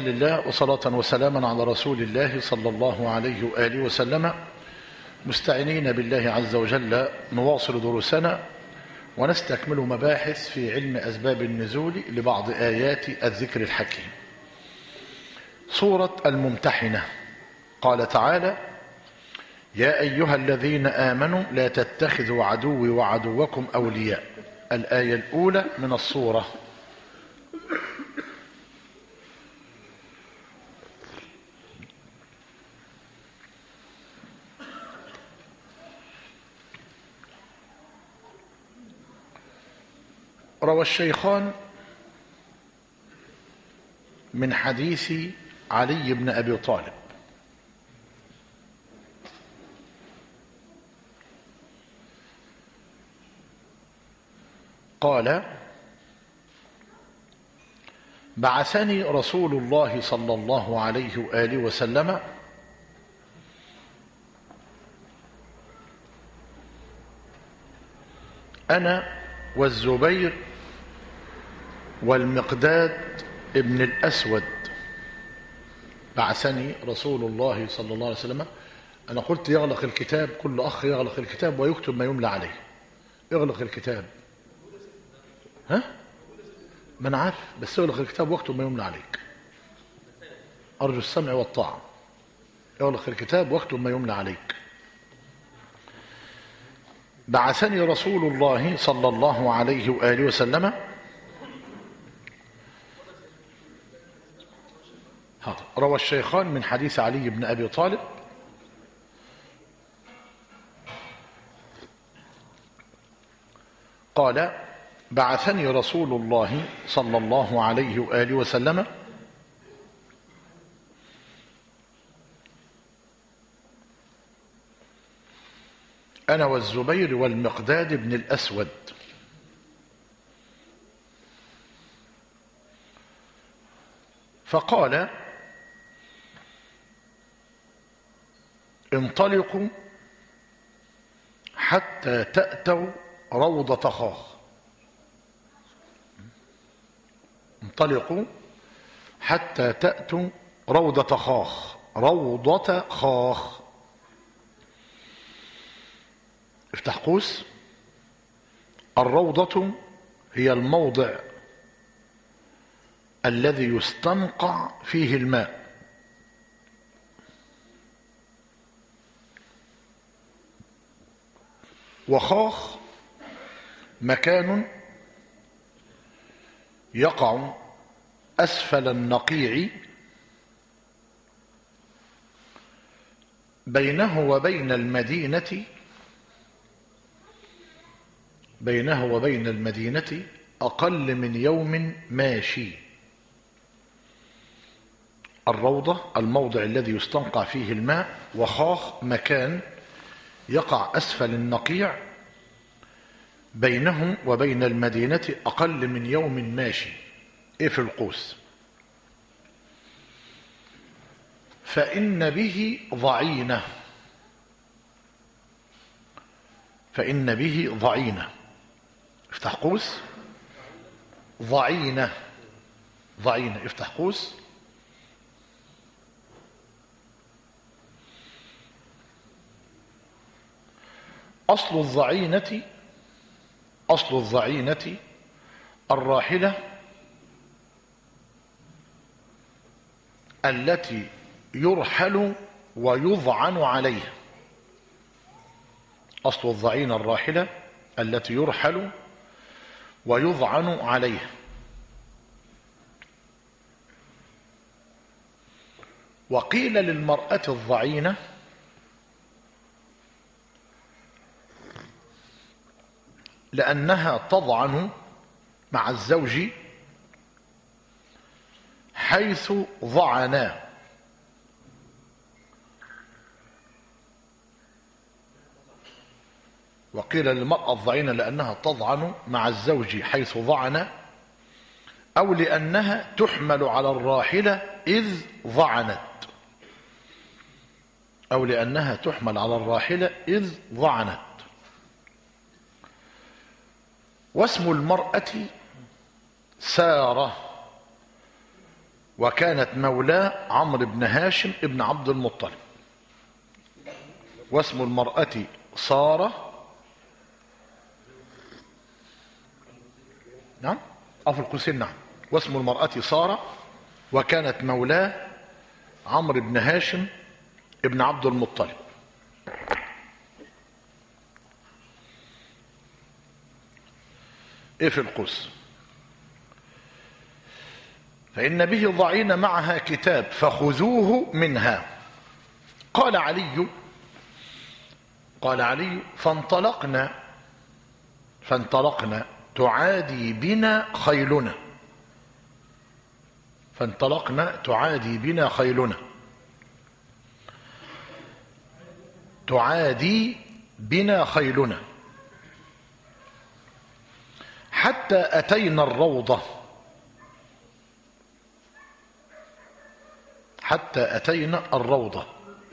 لله وصلاة وسلاما على رسول الله صلى الله عليه وآله وسلم، مستعينين بالله عز وجل نواصل دروسنا ونستكمل مباحث في علم أسباب النزول لبعض آيات الذكر الحكيم. سورة الممتحنة قال تعالى: يا أيها الذين آمنوا لا تتخذوا عدوي وعدوكم أولياء. الآية الأولى من السورة. روى الشيخان من حديث علي بن أبي طالب قال: بعثني رسول الله صلى الله عليه وآله وسلم أنا والزبير والمقداد ابن الأسود. بعثني رسول الله صلى الله عليه وسلم. أنا قلت يغلق الكتاب، كل أخ يغلق الكتاب ويكتب ما يملى عليه. اغلق الكتاب. ها؟ ما أنا عارف، بس اغلق الكتاب واكتب ما يملى عليك. أرجو السمع والطاعة. اغلق الكتاب واكتب ما يملى عليك. بعثني رسول الله صلى الله عليه وآله وسلم. روى الشيخان من حديث علي بن أبي طالب قال: بعثني رسول الله صلى الله عليه وآله وسلم أنا والزبير والمقداد بن الأسود فقال: انطلقوا حتى تأتوا روضة خاخ. انطلقوا حتى تأتوا روضة خاخ. روضة خاخ، افتح قوس. الروضة هي الموضع الذي يستنقع فيه الماء. وخاخ مكان يقع أسفل النقيع بينه وبين المدينة أقل من يوم ماشي. الروضة الموضع الذي يستنقع فيه الماء، وخاخ مكان يقع أسفل النقيع بينه وبين المدينة أقل من يوم ماشي. إيه في القوس؟ فإن به ضعينة. افتح قوس. ضعينة افتح قوس. أصل الضعينة الراحلة التي يرحل ويضعن عليها. أصل الضعينة الراحلة التي يرحل ويضعن عليها. وقيل للمرأة الضعينة لأنها تضعن مع الزوج حيث ضعنا. وقيل للمرأة الضعينة لأنها تضعن مع الزوج حيث ضعنا، أو لأنها تحمل على الراحلة إذ ضعنت. واسم المرأة سارة، وكانت مولاه عمرو بن هاشم ابن عبد المطلب، واسم المرأة سارة. نعم في القوسين. نعم. واسم المرأة سارة وكانت مولاه عمرو بن هاشم ابن عبد المطلب. ايه في القوس؟ فإن به ضعين معها كتاب فخذوه منها. قال علي فانطلقنا تعادي بنا خيلنا. حتى أتينا الروضة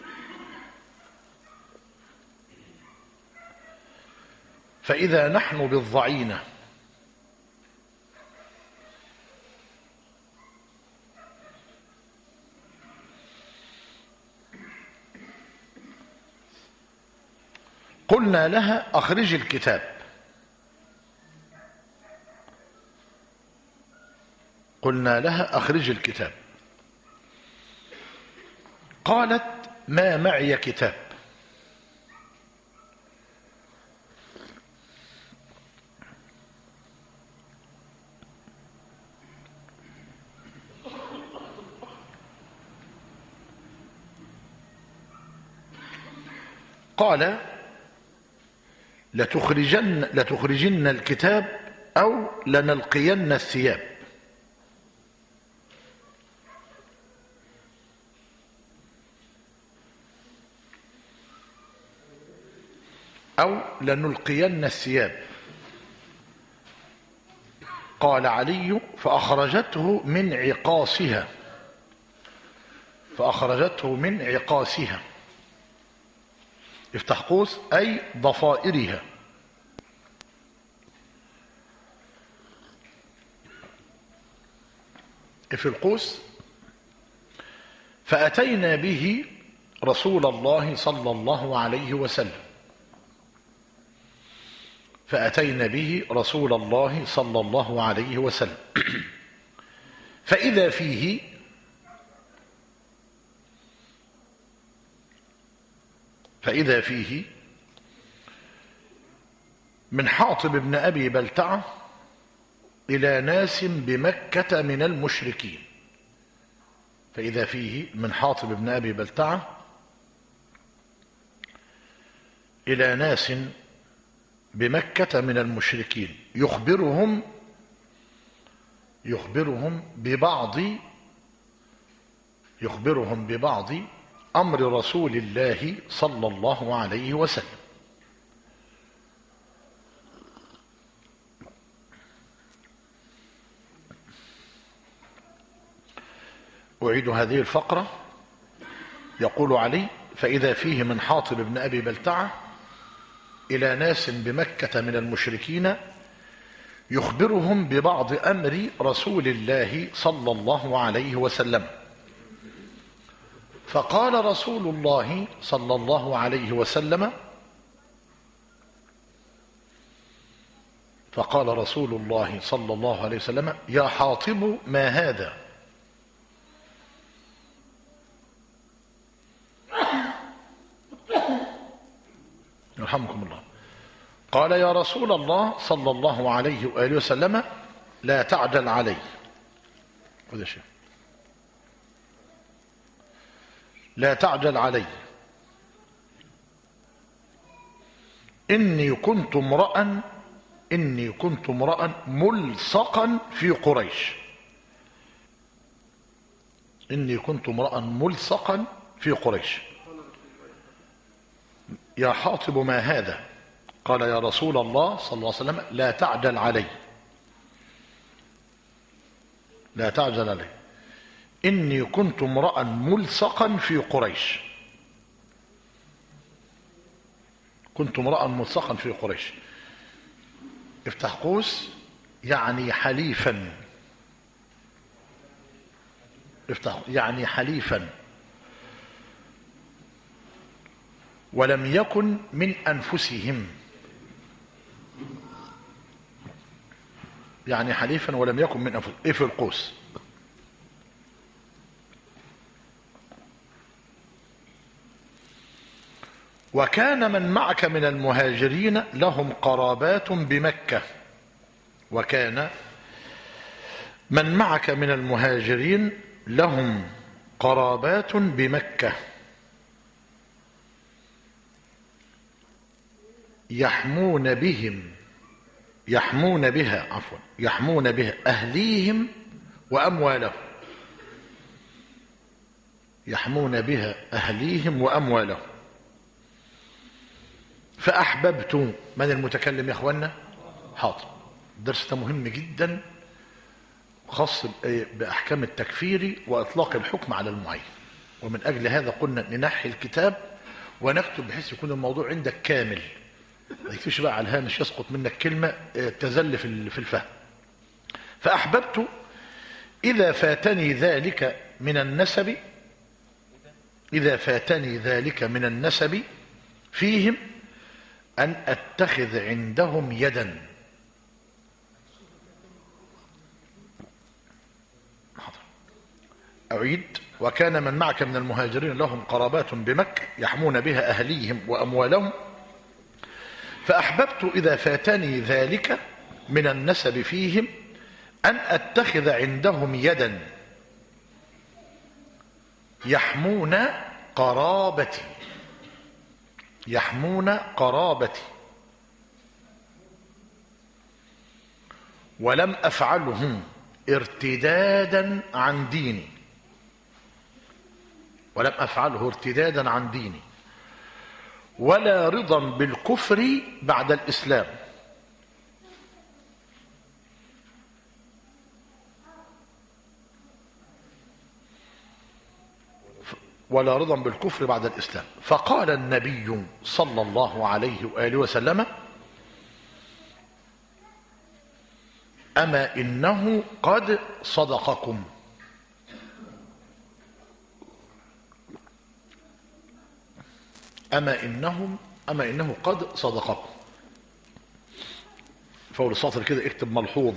فإذا نحن بالضعينة قلنا لها أخرجي الكتاب. قالت ما معي كتاب. قال لتخرجن الكتاب أو لنلقين الثياب. قال علي فأخرجته من عقاسها. افتح قوس أي ضفائرها. في القوس فأتينا به رسول الله صلى الله عليه وسلم فإذا فيه من حاطب بن أبي بلتعة إلى ناس بمكة من المشركين. فإذا فيه من حاطب بن أبي بلتعة إلى ناس بمكة من المشركين يخبرهم ببعض أمر رسول الله صلى الله عليه وسلم. أعيد هذه الفقرة. يقول علي فإذا فيه من حاطب بن أبي بلتعة إلى ناس بمكة من المشركين يخبرهم ببعض أمر رسول الله صلى الله عليه وسلم. فقال رسول الله صلى الله عليه وسلم يا حاطب ما هذا؟ يرحمكم الله. قال يا رسول الله صلى الله عليه وآله وسلم لا تعجل علي. هذا شيء لا تعجل علي إني كنت امرأ ملصقا في قريش. يا حاطب ما هذا؟ قال يا رسول الله صلى الله عليه وسلم لا تعجل علي إني كنت امرأ ملصقا في قريش. افتح قوس يعني حليفا. افتح يعني حليفا ولم يكن من أنفسهم، يعني حليفا ولم يكن من أنفسهم، إيه في القوس. وكان من معك من المهاجرين لهم قرابات بمكة. وكان من معك من المهاجرين لهم قرابات بمكة يحمون بها أهليهم وأموالهم. يحمون بها أهليهم وأموالهم. فأحببت، من المتكلم يا أخوانا؟ حاضر. الدرس ده مهم جدا، خاص بأحكام التكفير وإطلاق الحكم على المعين، ومن أجل هذا قلنا ننحي الكتاب ونكتب بحيث يكون الموضوع عندك كامل، ما يكفيش بقى على الهامش يسقط منك كلمة تزل في الفهم. فأحببت إذا فاتني ذلك من النسب فيهم أن أتخذ عندهم يدا. أعيد. وكان من معك من المهاجرين لهم قرابات بمكة يحمون بها أهليهم وأموالهم. فأحببت إذا فاتني ذلك من النسب فيهم أن أتخذ عندهم يدا يحمون قرابتي ولم أفعلهم ارتدادا عن ديني، ولا رضا بالكفر بعد الإسلام. فقال النبي صلى الله عليه وآله وسلم: أما إنه قد صدقكم. أما إنه قد صدقكم. فول السطر كده اكتب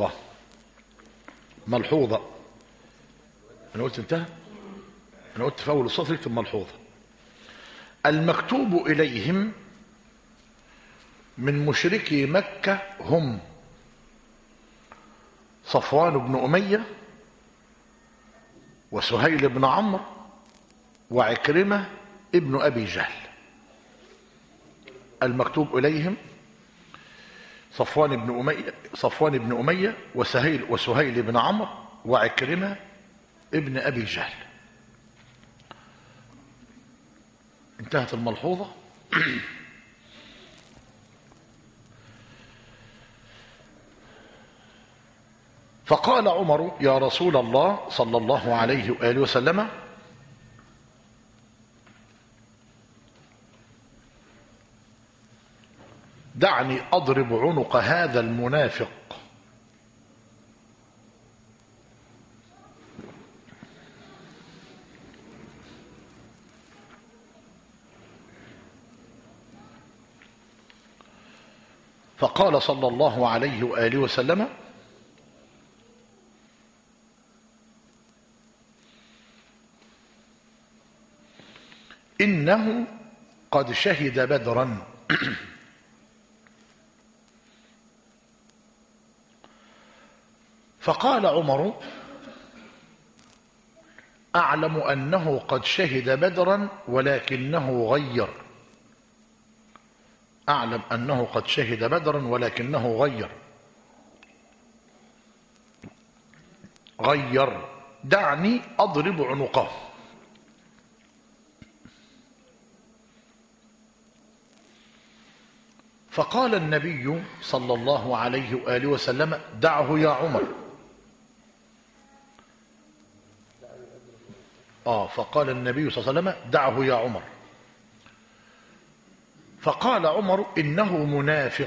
ملحوظة. أنا قلت انتهى؟ أنا قلت فول السطر اكتب ملحوظة. المكتوب إليهم من مشركي مكة هم صفوان بن أمية وسهيل بن عمرو وعكرمة ابن أبي جهل. المكتوب إليهم صفوان بن أمية وسهيل بن عمرو وعكرمة ابن أبي جهل. انتهت الملحوظة. فقال عمر: يا رسول الله صلى الله عليه وآله وسلم، دعني أضرب عنق هذا المنافق. فقال صلى الله عليه وآله وسلم: إنه قد شهد بدرا. فقال عمر: أعلم أنه قد شهد بدرا ولكنه غير. أعلم أنه قد شهد بدرا ولكنه غير. دعني أضرب عنقه. فقال النبي صلى الله عليه وآله وسلم: دعه يا عمر. فقال النبي صلى الله عليه وسلم: دعه يا عمر. فقال عمر: إنه منافق.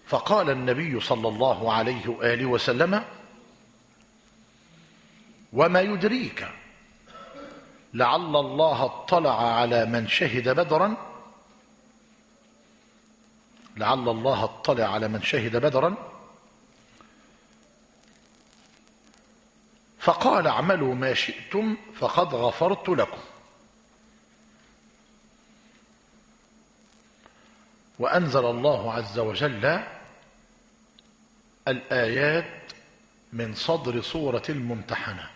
فقال النبي صلى الله عليه وآله وسلم: وما يدريك لعل الله اطلع على من شهد بدرا، لعل الله اطلع على من شهد بدرا فقال: اعملوا ما شئتم فقد غفرت لكم. وأنزل الله عز وجل الآيات من صدر سورة الممتحنة.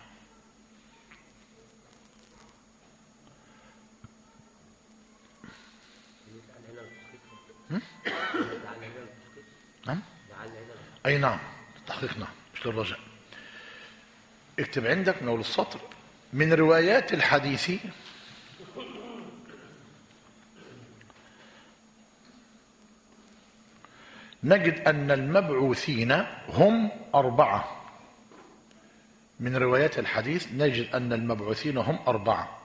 نعم، أي نعم، التحقيق نعم، مش للرجاء. اكتب عندك من أول السطر: من روايات الحديث نجد أن المبعوثين هم 4. من روايات الحديث نجد أن المبعوثين هم 4: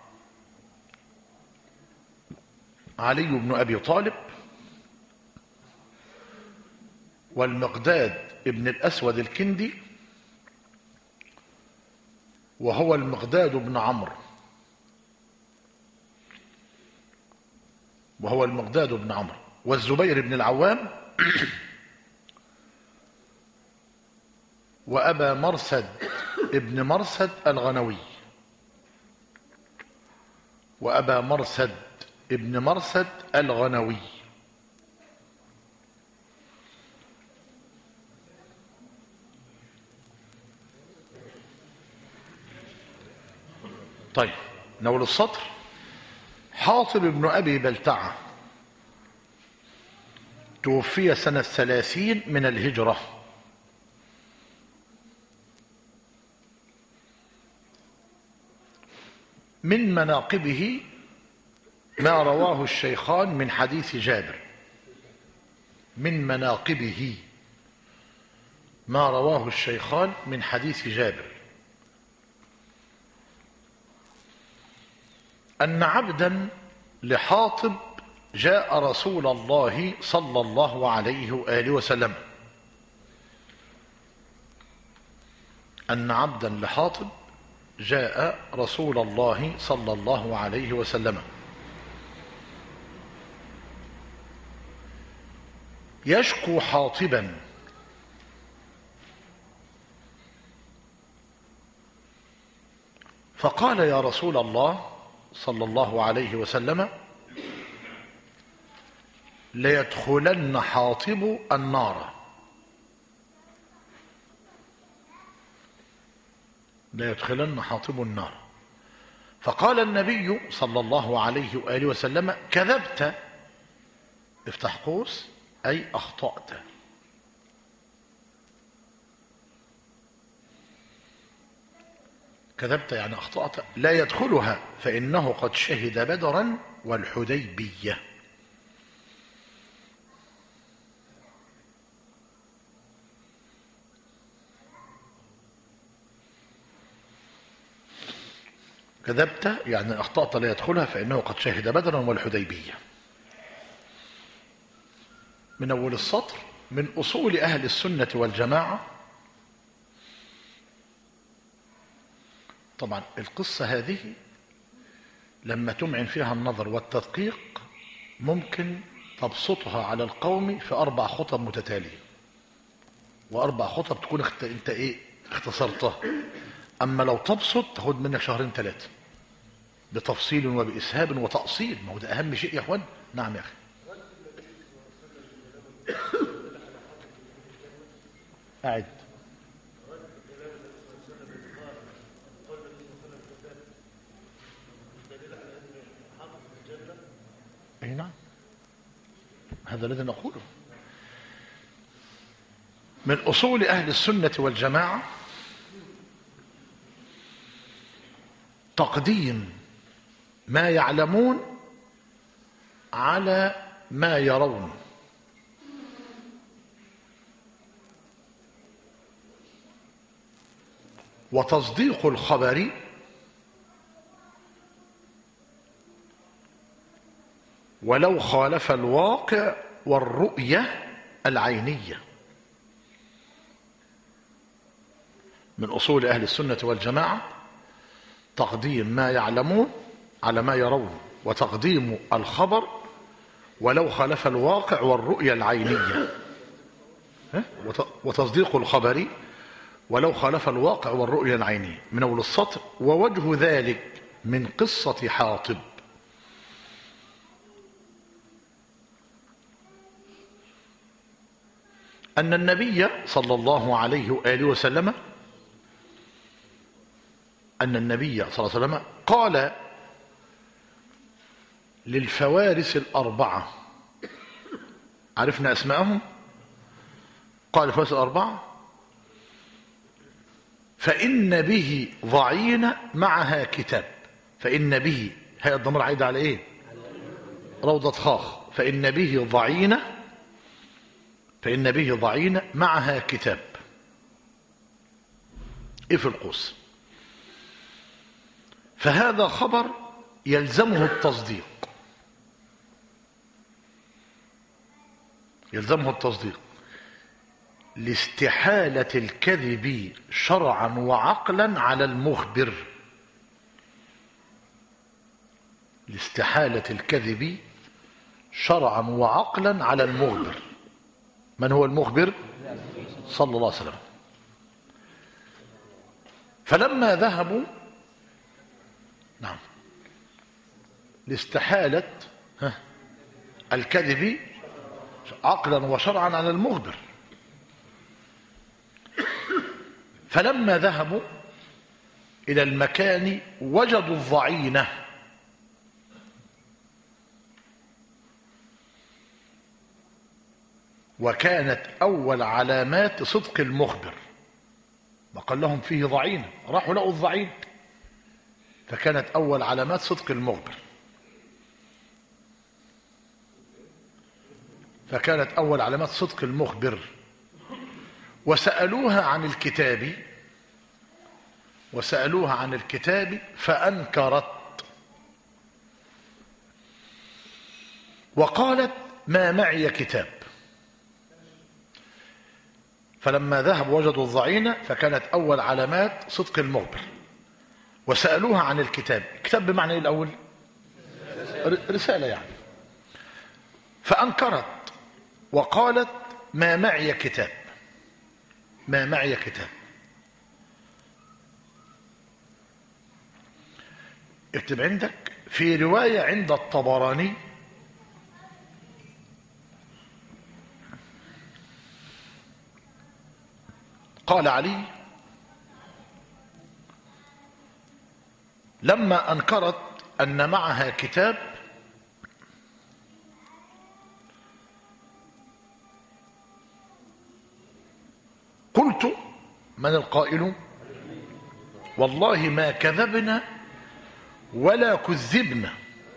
علي بن أبي طالب، والمقداد ابن الأسود الكندي، وهو المقداد بن عمرو، والزبير بن العوام، وأبا مرثد ابن مرثد الغنوي، وأبا مرثد ابن مرثد الغنوي. طيب، نقول السطر: حاطب بن أبي بلتعة توفي سنة 30 من الهجرة. من مناقبه ما رواه الشيخان من حديث جابر. من مناقبه ما رواه الشيخان من حديث جابر أن عبدا لحاطب جاء رسول الله صلى الله عليه وآله وسلم. أن عبدا لحاطب جاء رسول الله صلى الله عليه وسلم يشكو حاطبا، فقال: يا رسول الله صلى الله عليه وسلم: ليدخلن حاطب النار. ليدخلن حاطب النار. فقال النبي صلى الله عليه وآله وسلم: كذبت، افتح قوس، أي أخطأت. كذبت يعني أخطأت. لا يدخلها فإنه قد شهد بدرا والحديبية. كذبت يعني أخطأت، لا يدخلها فإنه قد شهد بدرا والحديبية. من أول السطر: من أصول أهل السنة والجماعة. طبعا القصة هذه لما تمعن فيها النظر والتدقيق ممكن تبسطها على القوم في 4 خطب متتالية، و4 خطب تكون انت اختصرتها. أما لو تبسط تاخد منك 2-3 بتفصيل وبإسهاب وتأصيل. ما هو ده أهم شيء يا أخوان. نعم يا أخي. أعد. أي نعم، هذا الذي نقوله. من أصول أهل السنة والجماعة تقديم ما يعلمون على ما يرون، وتصديق الخبر ولو خالف الواقع والرؤية العينية. من أصول أهل السنة والجماعة تقديم ما يعلمون على ما يرون، وتقديم الخبر ولو خالف الواقع والرؤية العينية، وتصديق الخبر ولو خالف الواقع والرؤية العينية. من أول السطر: ووجه ذلك من قصة حاطب. أن النبي صلى الله عليه وآله وسلم قال للفوارس الأربعة، عرفنا أسماءهم، قال الفوارس الأربعة: فإن به ضعين معها كتاب. فإن به، هي الضمير عايدة على إيه؟ روضة خاخ. فإن به ضعين معها كتاب. إيه في القوس؟ فهذا خبر يلزمه التصديق، لاستحالة الكذب شرعا وعقلا على المخبر. لاستحالة الكذب شرعا وعقلا على المخبر. من هو المخبر؟ صلى الله عليه وسلم. فلما ذهبوا، نعم، لاستحالة الكذب عقلا وشرعا على المخبر. فلما ذهبوا إلى المكان وجدوا الضعينة، وكانت أول علامات صدق المخبر. وقال لهم فيه ضعينة، راحوا لقوا الضعين، فكانت أول علامات صدق المخبر. وسألوها عن الكتاب فأنكرت، وقالت: ما معي كتاب. فلما ذهبوا وجدوا الضعينة، فكانت أول علامات صدق المخبر. وسألوها عن الكتاب، كتاب بمعنى إيه الأول؟ رسالة يعني. فأنكرت وقالت: ما معي كتاب. اكتب عندك في رواية عند الطبراني قال علي: لما أنكرت أن معها كتاب قلت: من القائل؟ والله ما كذبنا ولا كذبنا،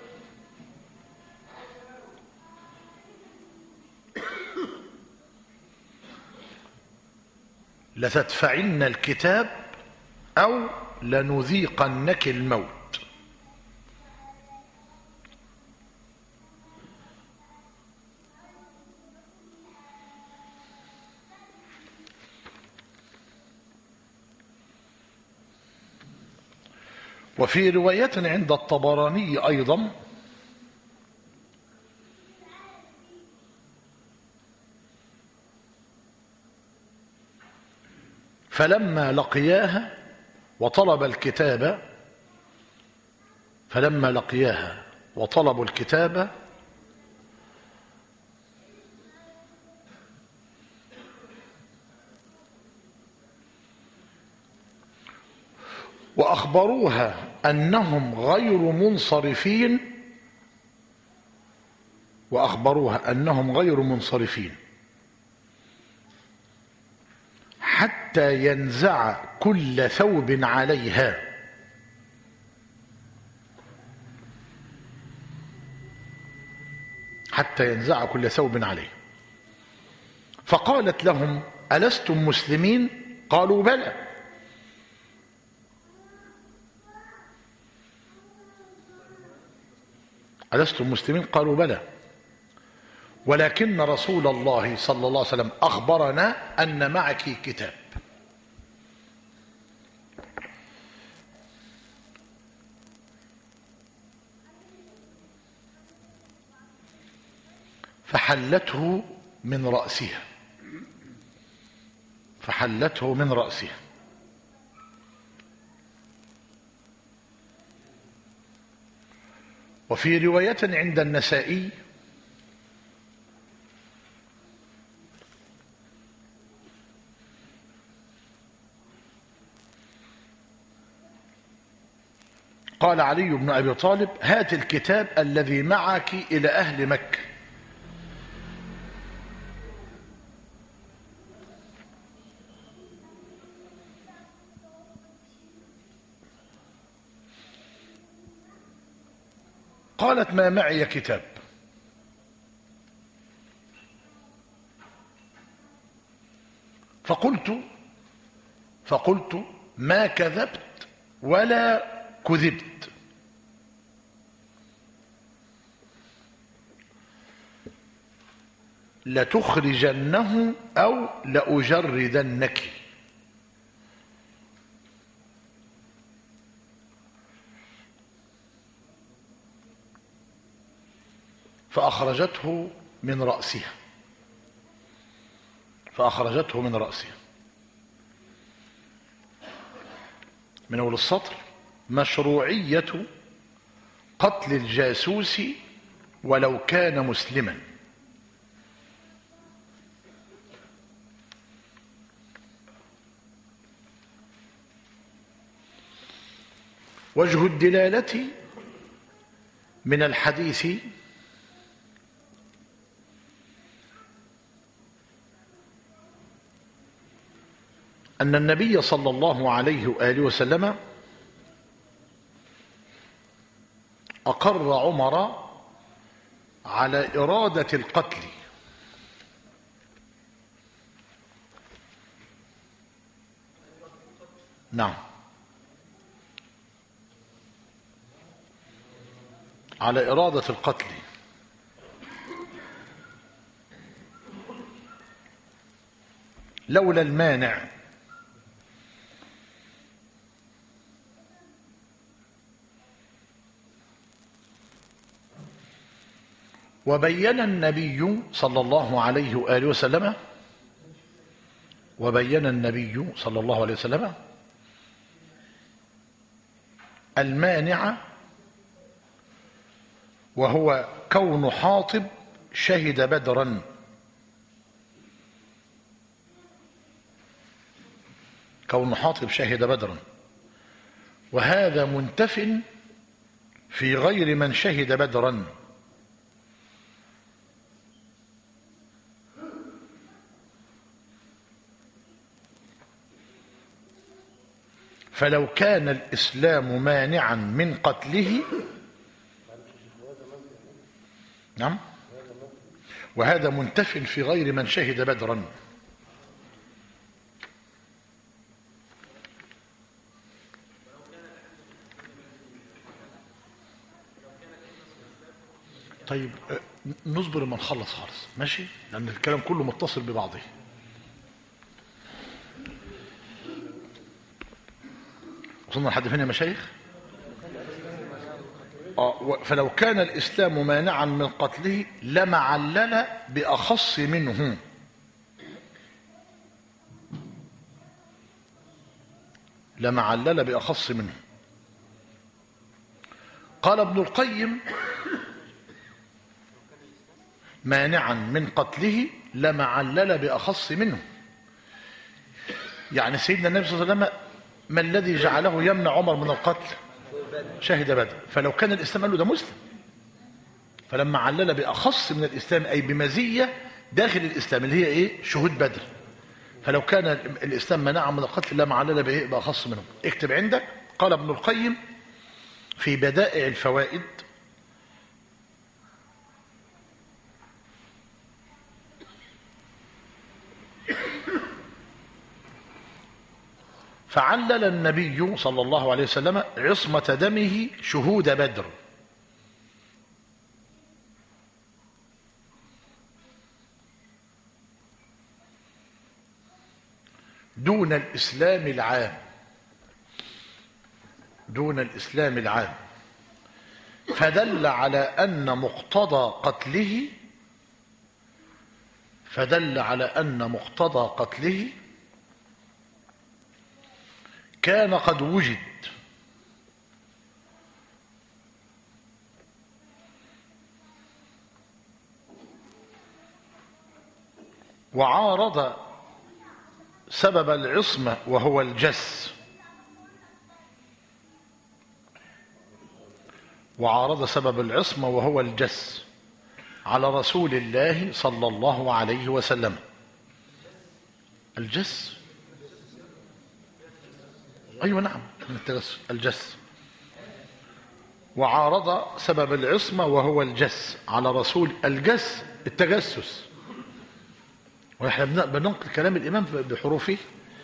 لتدفعن الكتاب أو لنذيقنك الموت. وفي رواية عند الطبراني أيضا فلما لقياها وطلبوا الكتاب وأخبروها أنهم غير منصرفين حتى ينزع كل ثوب عليها. فقالت لهم: ألستم مسلمين؟ قالوا: بلى. ألستم مسلمين؟ قالوا: بلى، ولكن رسول الله صلى الله عليه وسلم أخبرنا أن معك كتاب. فحلته من رأسها، فحلته من رأسها. وفي رواية عند النسائي قال علي بن أبي طالب: هات الكتاب الذي معك إلى أهل مكة. قالت: ما معي كتاب. فقلت ما كذبت ولا كذبت. لتخرجنه أو لأجردنك. فأخرجته من رأسها، فأخرجته من رأسها. من أول السطر: مشروعية قتل الجاسوس ولو كان مسلما. وجه الدلالة من الحديث أن النبي صلى الله عليه وآله وسلم أقر عمر على إرادة القتل، نعم، على إرادة القتل، لولا المانع وبين النبي صلى الله عليه وآله وسلم المانع، وهو كون حاطب شهد بدرا. كون حاطب شهد بدرا، وهذا منتف في غير من شهد بدرا. فلو كان الإسلام مانعا من قتله، نعم، وهذا منتف في غير من شهد بدرا. طيب نصبر ما نخلص خالص، ماشي، لأن الكلام كله متصل ببعضه. وصلنا لحد فين يا مشايخ؟ فلو كان الإسلام مانعا من قتله لما علل بأخص منه. لما علل بأخص منه. قال ابن القيم: مانعا من قتله لما علل بأخص منه. يعني سيدنا النبي صلى الله عليه وسلم ما الذي جعله يمنع عمر من القتل؟ شهد بدر. فلو كان الإسلام قال له ده مسلم، فلما علل بأخص من الإسلام أي بمزية داخل الإسلام اللي هي إيه؟ شهود بدر. فلو كان الإسلام منع من القتل لما علل بأخص منه. اكتب عندك: قال ابن القيم في بدائع الفوائد: فعلل النبي صلى الله عليه وسلم عصمة دمه شهود بدر، دون الإسلام العام، دون الإسلام العام، فدل على أن مقتضى قتله فدل على أن مقتضى قتله كان قد وجد، وعارض سبب العصمة وهو الجس، وعارض سبب العصمة وهو الجس على رسول الله صلى الله عليه وسلم. الجس، أيوة نعم، الجس. وعارض سبب العصمة وهو الجس على رسول الجس، التجسس. ونحن بننقل كلام الإمام بحروفه.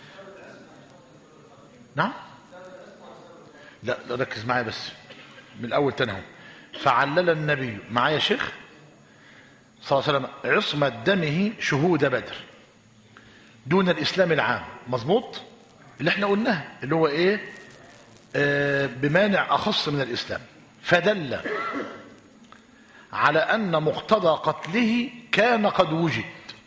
نعم، لا ركز معايا بس من الأول تنهو. فعلل النبي، معايا يا شيخ، صلى الله عليه وسلم عصمة دمه شهود بدر دون الإسلام العام. مظبوط اللي احنا قلناه، اللي هو ايه؟ بمانع أخص من الإسلام. فدل على أن مقتضى قتله كان قد وجد،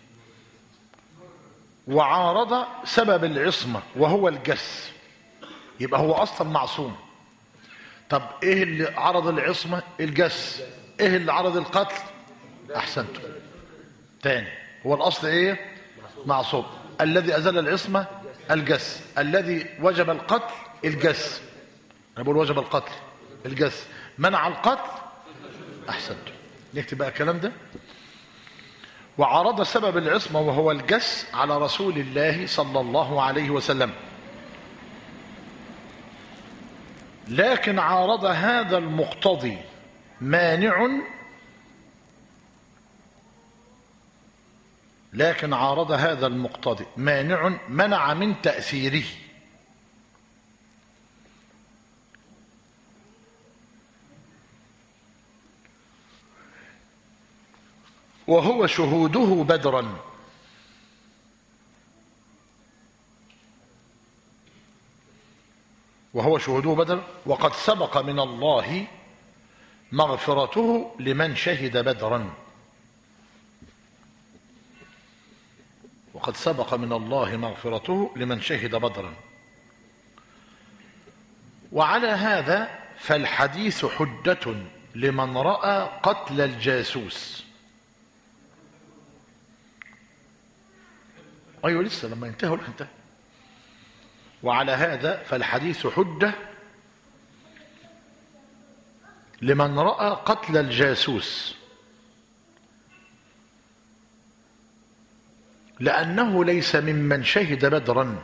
وعارض سبب العصمة وهو الجس، يبقى هو أصلا معصوم. طب ايه اللي عرض العصمة؟ الجس. ايه اللي عرض القتل؟ احسنتم. تاني، هو الاصل ايه؟ معصوم. الذي ازال العصمة الجس، الذي وجب القتل الجس. انا بقول وجب القتل الجس، منع القتل. احسنتم. نكتب بقى الكلام ده. وعرض سبب العصمة وهو الجس على رسول الله صلى الله عليه وسلم، لكن عارض هذا المقتضي مانع، لكن عارض هذا المقتضي مانع منع من تأثيره، وهو شهوده بدرا. وهو شهوده بدر، وقد سبق من الله مغفرته لمن شهد بدرا. وقد سبق من الله مغفرته لمن شهد بدرا. وعلى هذا فالحديث حجة لمن رأى قتل الجاسوس. أيوة لسه لما ينتهوا انتهى. وعلى هذا فالحديث حجة لمن رأى قتل الجاسوس، لأنه ليس ممن شهد بدرا،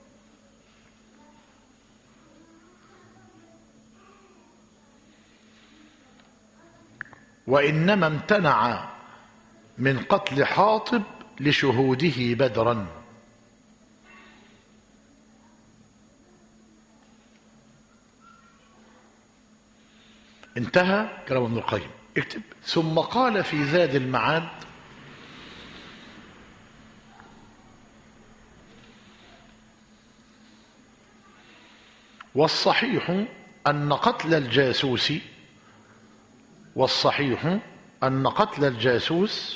وإنما امتنع من قتل حاطب لشهوده بدرا. انتهى كلام ابن القيم. اكتب. ثم قال في زاد المعاد: والصحيح أن قتل الجاسوس، والصحيح أن قتل الجاسوس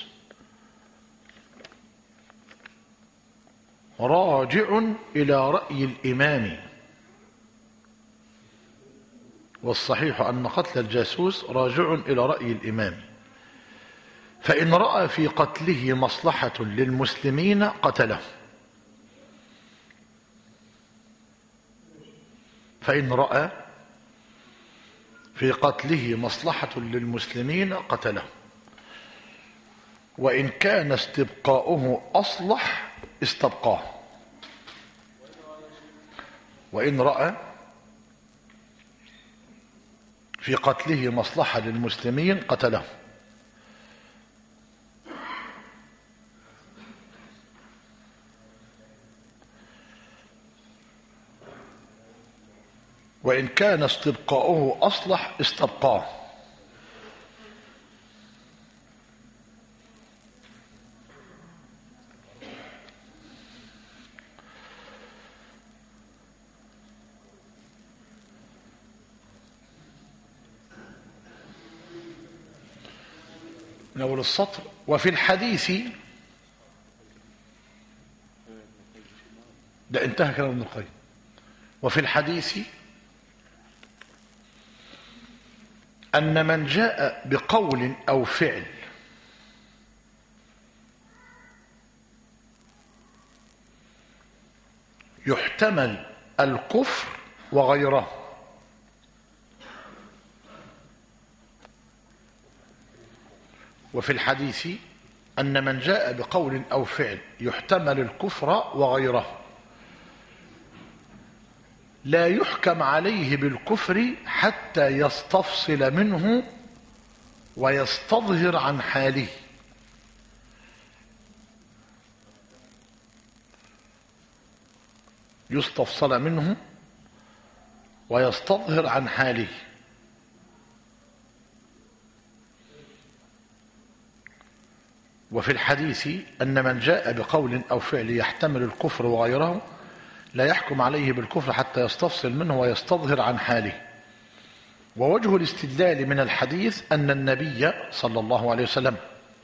راجع إلى رأي الإمام. والصحيح أن قتل الجاسوس راجع إلى رأي الإمام، فإن رأى في قتله مصلحة للمسلمين قتله، فإن رأى في قتله مصلحة للمسلمين قتله، وإن كان استبقاؤه أصلح استبقاه. وإن رأى في قتله مصلحة للمسلمين قتله، وإن كان استبقاؤه أصلح استبقاه. من أول السطر: وفي الحديث ده انتهى كلام ابن القيم. وفي الحديث أن من جاء بقول أو فعل يحتمل الكفر وغيره، وفي الحديث أن من جاء بقول أو فعل يحتمل الكفر وغيره لا يحكم عليه بالكفر حتى يستفصل منه ويستظهر عن حاله. يستفصل منه ويستظهر عن حاله. وفي الحديث أن من جاء بقول أو فعل يحتمل الكفر وغيره لا يحكم عليه بالكفر حتى يستفصل منه ويستظهر عن حاله. ووجه الاستدلال من الحديث أن النبي صلى الله عليه وسلم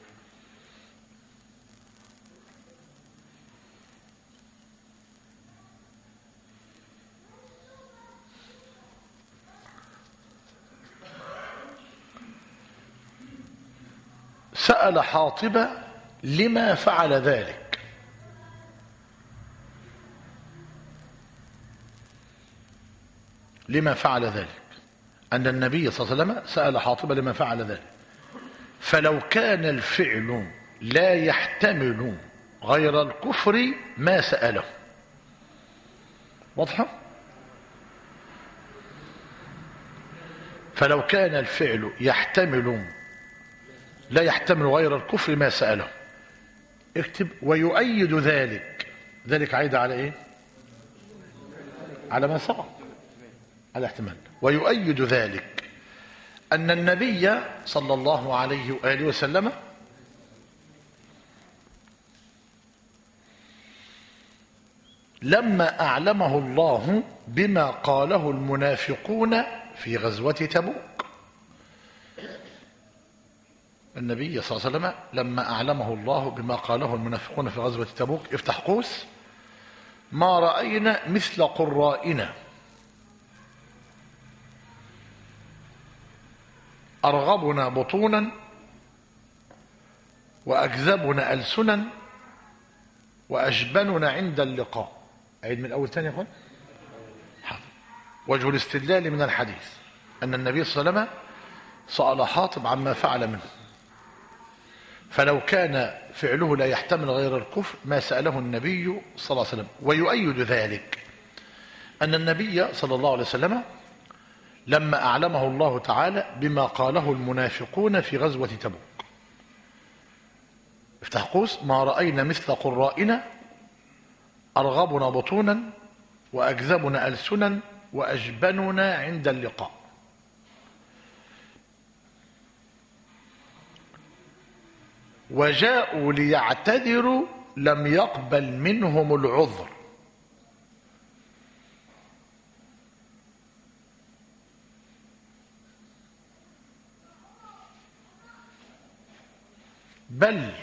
سأل حاطب لما فعل ذلك. لما فعل ذلك؟ أن النبي صلى الله عليه وسلم سأل حاطب لما فعل ذلك. فلو كان الفعل لا يحتمل غير الكفر ما سأله. واضحة؟ فلو كان الفعل لا يحتمل غير الكفر ما سأله. اكتب ويؤيد ذلك عايد على ايه؟ على ما سبق، على احتمال. ويؤيد ذلك أن النبي صلى الله عليه وآله وسلم لما أعلمه الله بما قاله المنافقون في غزوة تبوك. النبي صلى الله عليه وسلم لما أعلمه الله بما قاله المنافقون في غزوة تبوك، افتح قوس، ما رأينا مثل قرائنا أرغبنا بطونا وأكذبنا ألسنا وأجبننا عند اللقاء. عيد من الأول تاني يا أخوان. وجه الاستدلال من الحديث أن النبي صلى الله عليه وسلم سأل حاطب عما فعل منه، فلو كان فعله لا يحتمل غير الكفر ما سأله النبي صلى الله عليه وسلم. ويؤيد ذلك أن النبي صلى الله عليه وسلم لما أعلمه الله تعالى بما قاله المنافقون في غزوة تبوك، افتح قوس، ما رأينا مثل قرائنا أرغبنا بطونا وأكذبنا ألسنا وأجبننا عند اللقاء. وجاءوا ليعتذروا لم يقبل منهم العذر. بل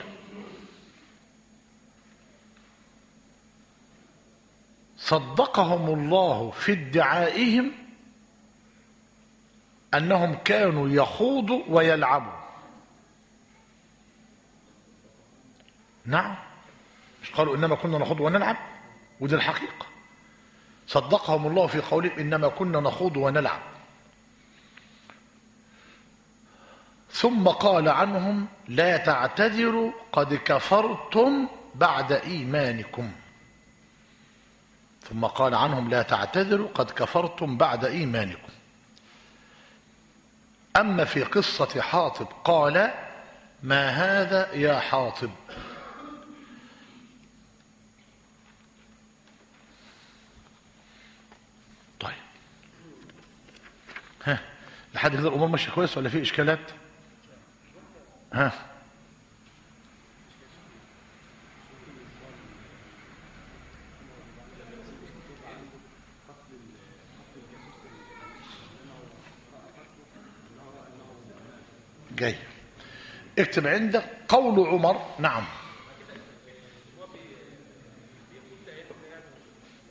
صدقهم الله في ادعائهم أنهم كانوا يخوضوا ويلعبوا. نعم، مش قالوا إنما كنا نخوض ونلعب؟ ودي الحقيقة. صدقهم الله في قولهم إنما كنا نخوض ونلعب، ثم قال عنهم لا تعتذروا قد كفرتم بعد إيمانكم. ثم قال عنهم لا تعتذروا قد كفرتم بعد إيمانكم. أما في قصة حاطب قال ما هذا يا حاطب. طيب، لحد كده الأمور ماشية كويس ولا في إشكالات؟ جاي. اكتب عندك قول عمر. نعم.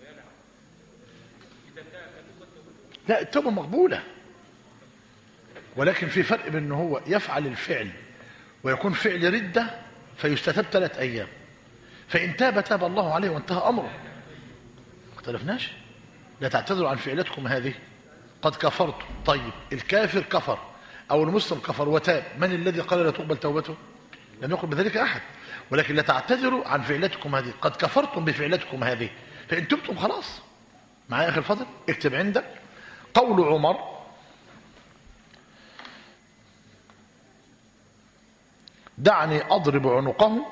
لا، التوبة مقبولة، ولكن في فرق بين ان هو يفعل الفعل ويكون فعل ردة فيستتاب 3 أيام، فإن تاب تاب الله عليه وانتهى أمره. ما اختلفناش. لا تعتذروا عن فعلتكم هذه قد كفرتم. طيب الكافر كفر أو المسلم كفر وتاب، من الذي قال لا تقبل توبته؟ لم يقل بذلك أحد. ولكن لا تعتذروا عن فعلتكم هذه، قد كفرتم بفعلتكم هذه، فإن تبتم خلاص. معايا أخي الفضل؟ اكتب عندك قول عمر: دعني أضرب عنقه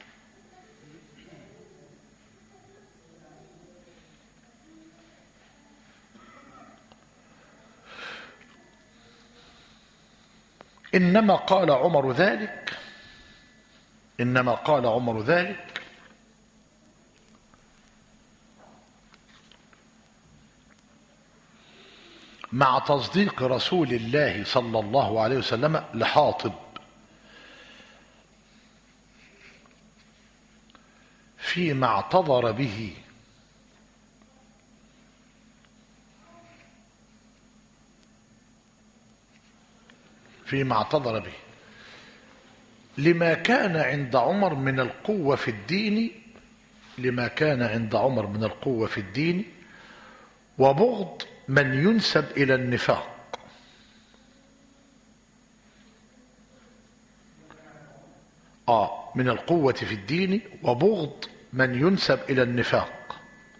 إنما قال عمر ذلك، إنما قال عمر ذلك مع تصديق رسول الله صلى الله عليه وسلم لحاطب فيما اعتذر به لما كان عند عمر من القوة في الدين، لما كان عند عمر من القوة في الدين وبغض من ينسب إلى النفاق. من القوة في الدين وبغض من ينسب إلى النفاق،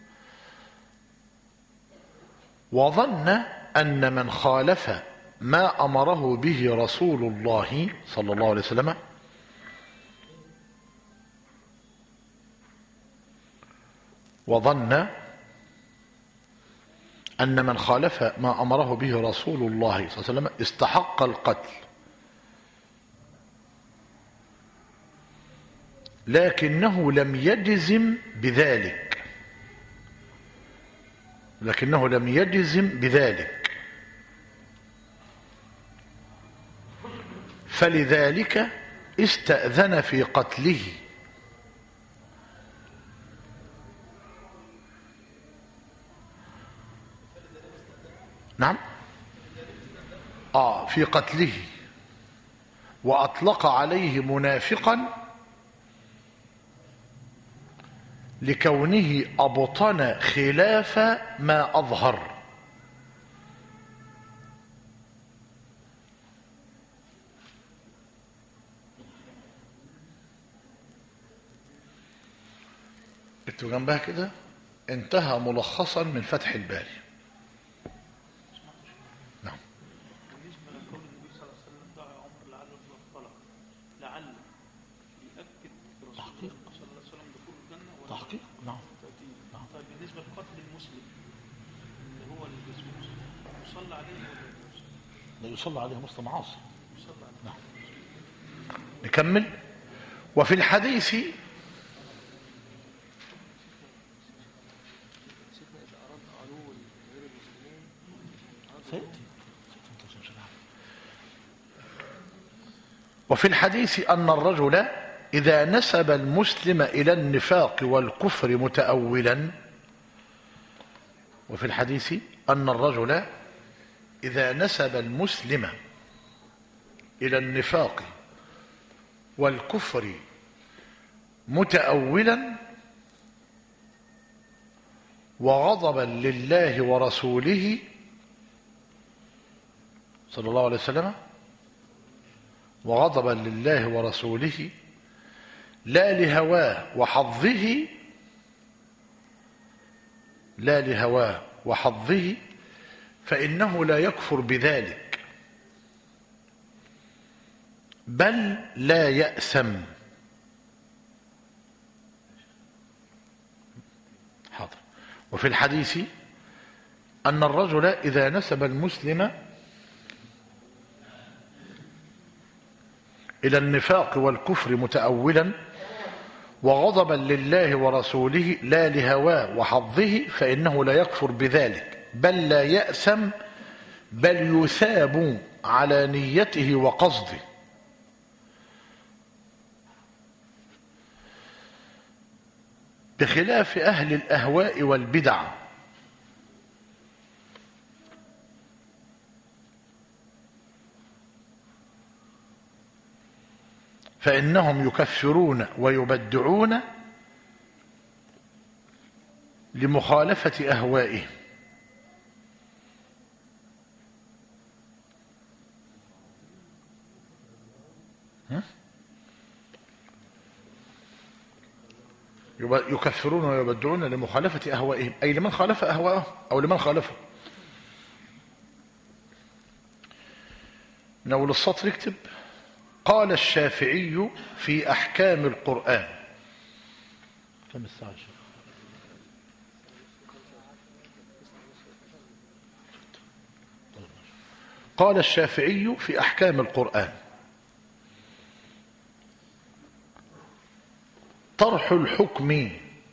وظن أن من خالف ما أمره به رسول الله صلى الله عليه وسلم وظن أن من خالف ما أمره به رسول الله صلى الله عليه وسلم استحق القتل، لكنه لم يجزم بذلك، فلذلك استأذن في قتله. نعم، في قتله، وأطلق عليه منافقا لكونه أبطن خلاف ما أظهر. اكتب جنبها كده: انتهى ملخصا من فتح الباري. نعم. بالنسبه لقول النبي صلى الله عليه وسلم دعا عمر لعله الطلاق، لعل يؤكد رسول الله صلى الله عليه وسلم دخول الجنه ولا تحقيق؟ نعم. طيب بالنسبه لقتل المسلم اللي هو الجاسوس يصلى عليه ولا لا يصلى عليه، مسلم عاصي. يصلى عليه؟ نعم. نكمل. وفي الحديث أن الرجل إذا نسب المسلم إلى النفاق والكفر متأولا، وفي الحديث أن الرجل إذا نسب المسلم إلى النفاق والكفر متأولا وغضبا لله ورسوله صلى الله عليه وسلم، وغضبا لله ورسوله لا لهواه وحظه فإنه لا يكفر بذلك، بل لا يأثم. حاضر. وفي الحديث أن الرجل إذا نسب المسلم إلى النفاق والكفر متأولا وغضبا لله ورسوله لا لهواه وحظه فإنه لا يكفر بذلك، بل لا يأثم، بل يثاب على نيته وقصده. بخلاف أهل الأهواء والبدع فإنهم يكفرون ويبدعون لمخالفة أهوائهم. يكفرون ويبدعون لمخالفة أهوائهم، أي لمن خالف أهواءهم أو لمن خالفه. من أول السطر اكتب: قال الشافعي في أحكام القرآن. كم الساعة؟ قال الشافعي في أحكام القرآن: طرح الحكم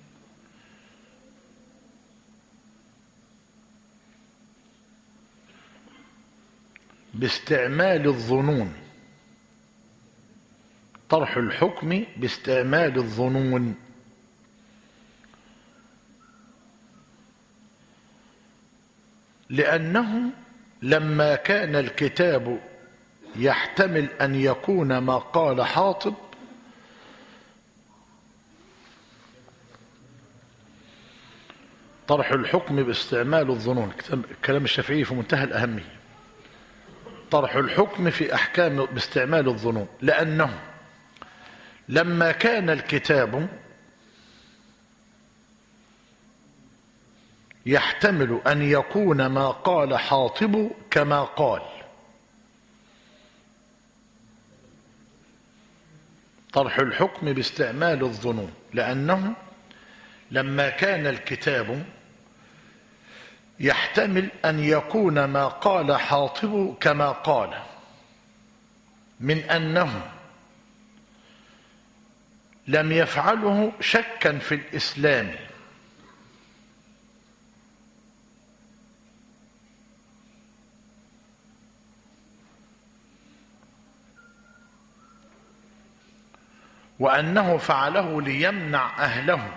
باستعمال الظنون. طرح الحكم باستعمال الظنون، لأنه لما كان الكتاب يحتمل أن يكون ما قال حاطب طرح الحكم باستعمال الظنون. كلام الشافعي في منتهى الأهمية. طرح الحكم في أحكام باستعمال الظنون، لأنه لما كان الكتاب يحتمل أن يكون ما قال حاطب كما قال. طرح الحكم باستعمال الظنون، لأنه لما كان الكتاب يحتمل أن يكون ما قال حاطب كما قال، من أنه لم يفعله شكا في الإسلام، وأنه فعله ليمنع أهله،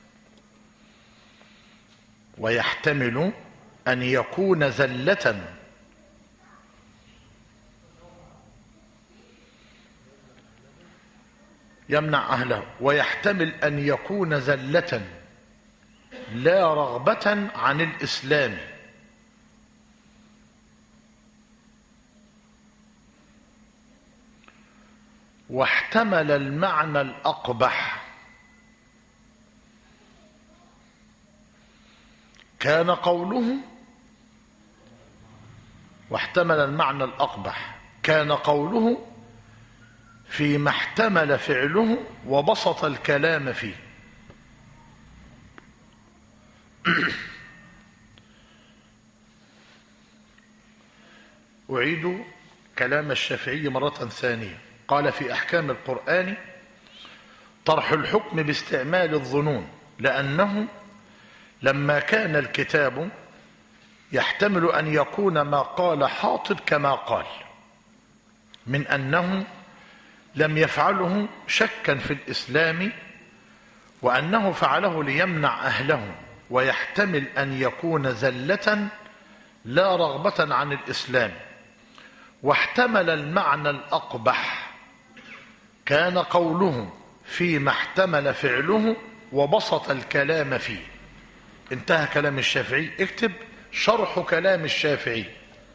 ويحتمل أن يكون زلة يمنع أهله، ويحتمل أن يكون زلة لا رغبة عن الإسلام، واحتمل المعنى الأقبح كان قوله، واحتمل المعنى الأقبح كان قوله فيما احتمل فعله وبسط الكلام فيه. أعيد كلام الشافعي مرة ثانية. قال في أحكام القرآن: طرح الحكم باستعمال الظنون، لأنه لما كان الكتاب يحتمل أن يكون ما قال حاطب كما قال، من أنه لم يفعله شكا في الإسلام، وأنه فعله ليمنع أهله، ويحتمل أن يكون زلة لا رغبة عن الإسلام، واحتمل المعنى الأقبح كان قوله فيما احتمل فعله وبسط الكلام فيه. انتهى كلام الشافعي. اكتب: شرح كلام الشافعي.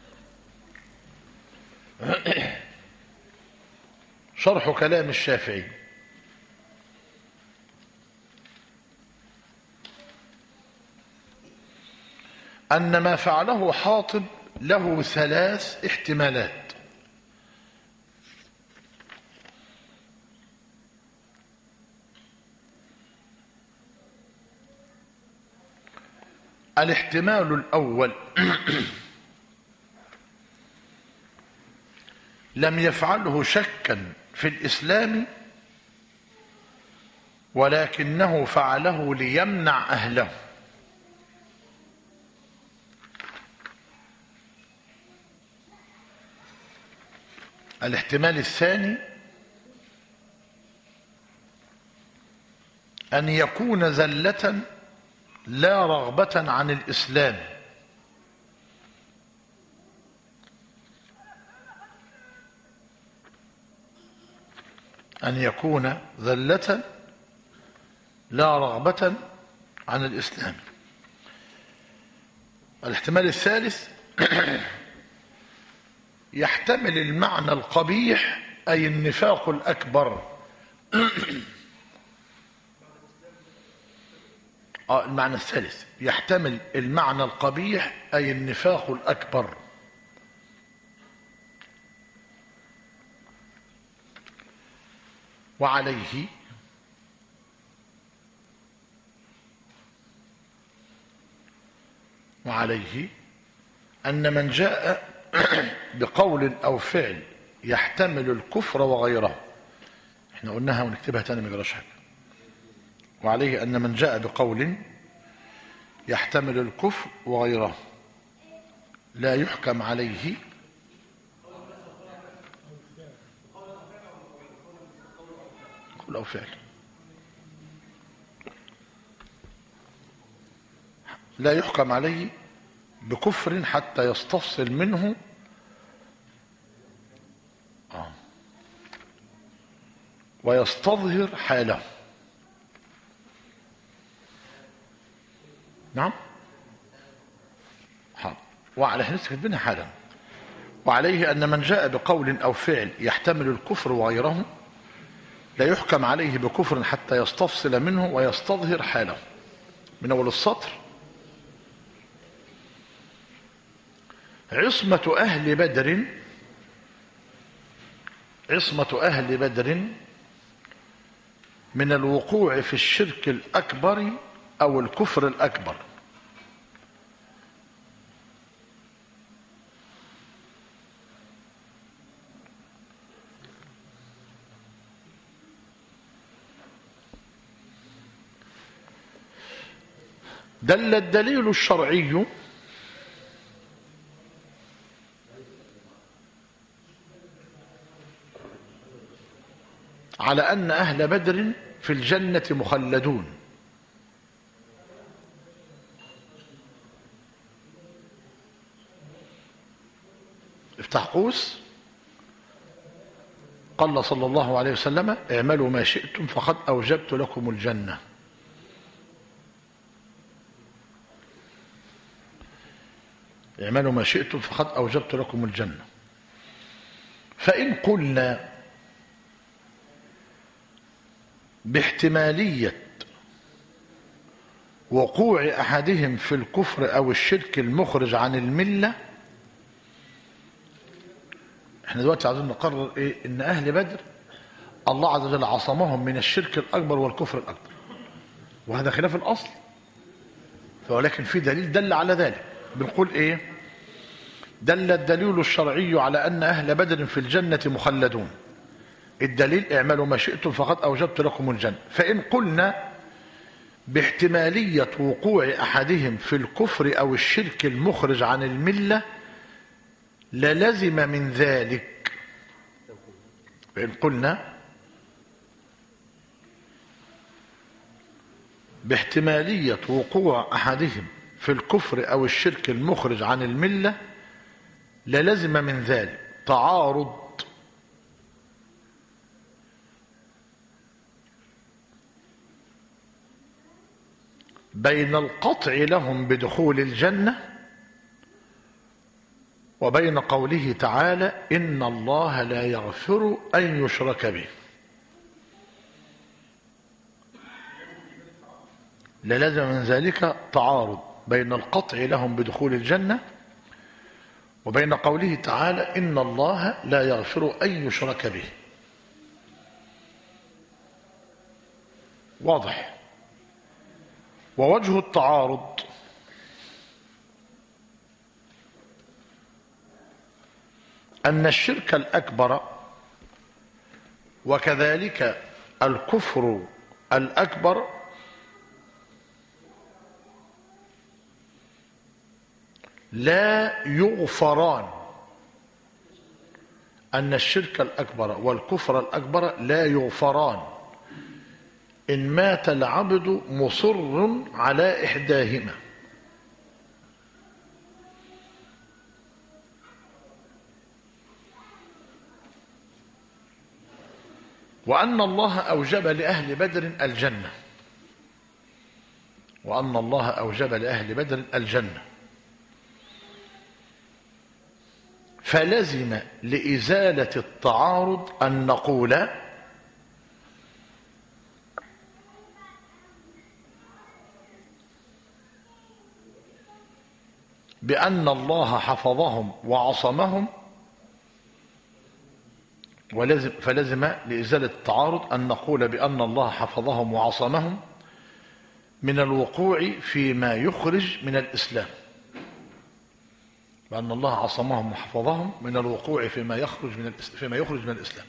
شرح كلام الشافعي: أن ما فعله حاطب له ثلاث احتمالات. الاحتمال الأول: لم يفعله شكا في الإسلام، ولكنه فعله ليمنع أهله. الاحتمال الثاني: أن يكون زلة لا رغبة عن الإسلام، أن يكون ذلة لا رغبة عن الإسلام. الاحتمال الثالث يحتمل المعنى القبيح أي النفاق الأكبر. المعنى الثالث يحتمل المعنى القبيح أي النفاق الأكبر. وعليه أن من جاء بقول أو فعل يحتمل الكفر وغيره، احنا قلناها ونكتبها تاني ما يجراش حاجة. وعليه أن من جاء بقول يحتمل الكفر وغيره لا يحكم عليه قول أو فعل، لا يحكم عليه بكفر حتى يستفصل منه ويستظهر حاله. نعم حاضر. وعليه نسكت منها حالا. وعليه أن من جاء بقول أو فعل يحتمل الكفر وغيره لا يحكم عليه بكفر حتى يستفصل منه ويستظهر حاله. من أول السطر: عصمة أهل بدر من الوقوع في الشرك الأكبر أو الكفر الأكبر. دل الدليل الشرعي على أن أهل بدر في الجنة مخلدون. افتح قوس. قال صلى الله عليه وسلم: اعملوا ما شئتم فقد أوجبت لكم الجنة. اعملوا ما شئتم فقد أوجبت لكم الجنة. فإن قلنا باحتمالية وقوع أحدهم في الكفر أو الشرك المخرج عن الملة، احنا دلوقتي عايزين نقرر ايه؟ ان أهل بدر الله عز وجل عصمهم من الشرك الأكبر والكفر الأكبر، وهذا خلاف الأصل، ولكن في دليل دل على ذلك. بنقول ايه؟ دل الدليل الشرعي على أن أهل بدر في الجنة مخلدون. الدليل: اعملوا ما شئتم فقد أوجبت لكم الجنة. فإن قلنا باحتمالية وقوع أحدهم في الكفر أو الشرك المخرج عن الملة للزم من ذلك. فإن قلنا باحتمالية وقوع أحدهم في الكفر أو الشرك المخرج عن الملة للزم من ذلك تعارض بين القطع لهم بدخول الجنة وبين قوله تعالى: إن الله لا يغفر أن يشرك به. للزم من ذلك تعارض بين القطع لهم بدخول الجنة وبين قوله تعالى: إن الله لا يغفر أن يشرك به. واضح؟ ووجه التعارض أن الشرك الأكبر وكذلك الكفر الأكبر لا يغفران. أن الشرك الأكبر والكفر الأكبر لا يغفران إن مات العبد مصر على إحداهما. وأن الله أوجب لأهل بدر الجنة، وأن الله أوجب لأهل بدر الجنة، فلزم لإزالة التعارض أن نقول بأن الله حفظهم وعصمهم، فلزم لإزالة التعارض أن نقول بأن الله حفظهم وعصمهم من الوقوع فيما يخرج من الإسلام، بأن الله عصمهم وحفظهم من الوقوع فيما يخرج من الإسلام.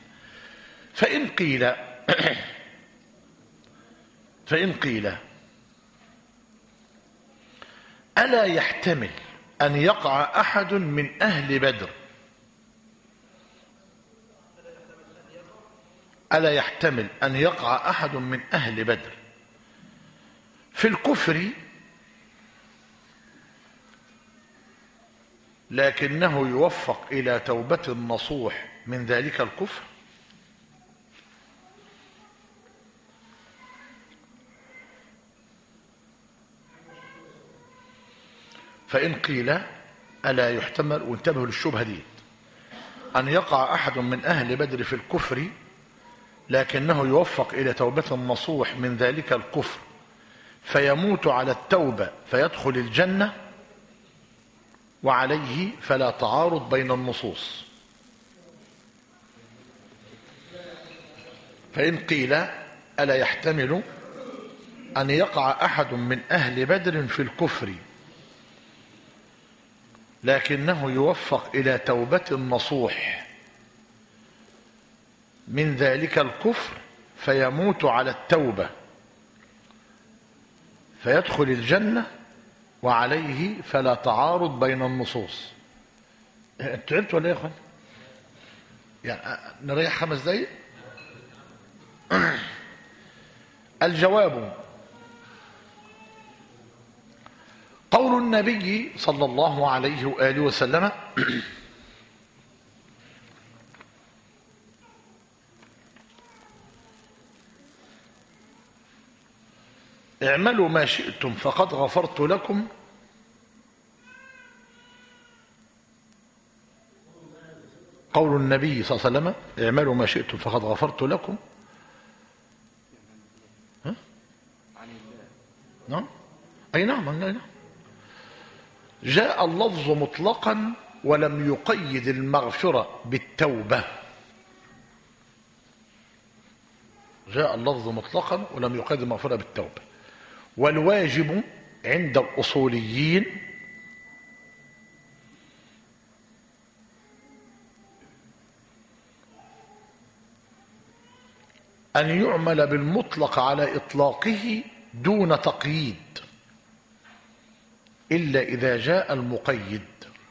فإن قيل ألا يحتمل أن يقع أحد من أهل بدر، ألا يحتمل أن يقع أحد من أهل بدر في الكفر لكنه يوفق إلى توبة نصوح من ذلك الكفر؟ فإن قيل ألا يحتمل، وانتبهوا للشبهة دي، أن يقع أحد من أهل بدر في الكفر لكنه يوفق إلى توبة نصوح من ذلك الكفر فيموت على التوبة فيدخل الجنة وعليه فلا تعارض بين النصوص. فإن قيل ألا يحتمل أن يقع أحد من أهل بدر في الكفر لكنه يوفق إلى توبة نصوح من ذلك الكفر فيموت على التوبة فيدخل الجنة وعليه فلا تعارض بين النصوص؟ انتوا عرفتوا ولا يا اخوان؟ يعني نريح 5 دقايق. الجواب: قول النبي صلى الله عليه وآله وسلم: اعملوا ما شئتم فقد غفرت لكم. قول النبي صلى الله عليه وسلم: اعملوا ما شئتم فقد غفرت لكم. ها؟ نعم، أي نعم. جاء اللفظ مطلقا ولم يقيد المغفرة بالتوبة. جاء اللفظ مطلقا ولم يقيد المغفرة بالتوبة. والواجب عند الأصوليين أن يعمل بالمطلق على إطلاقه دون تقييد إلا إذا جاء المقيد.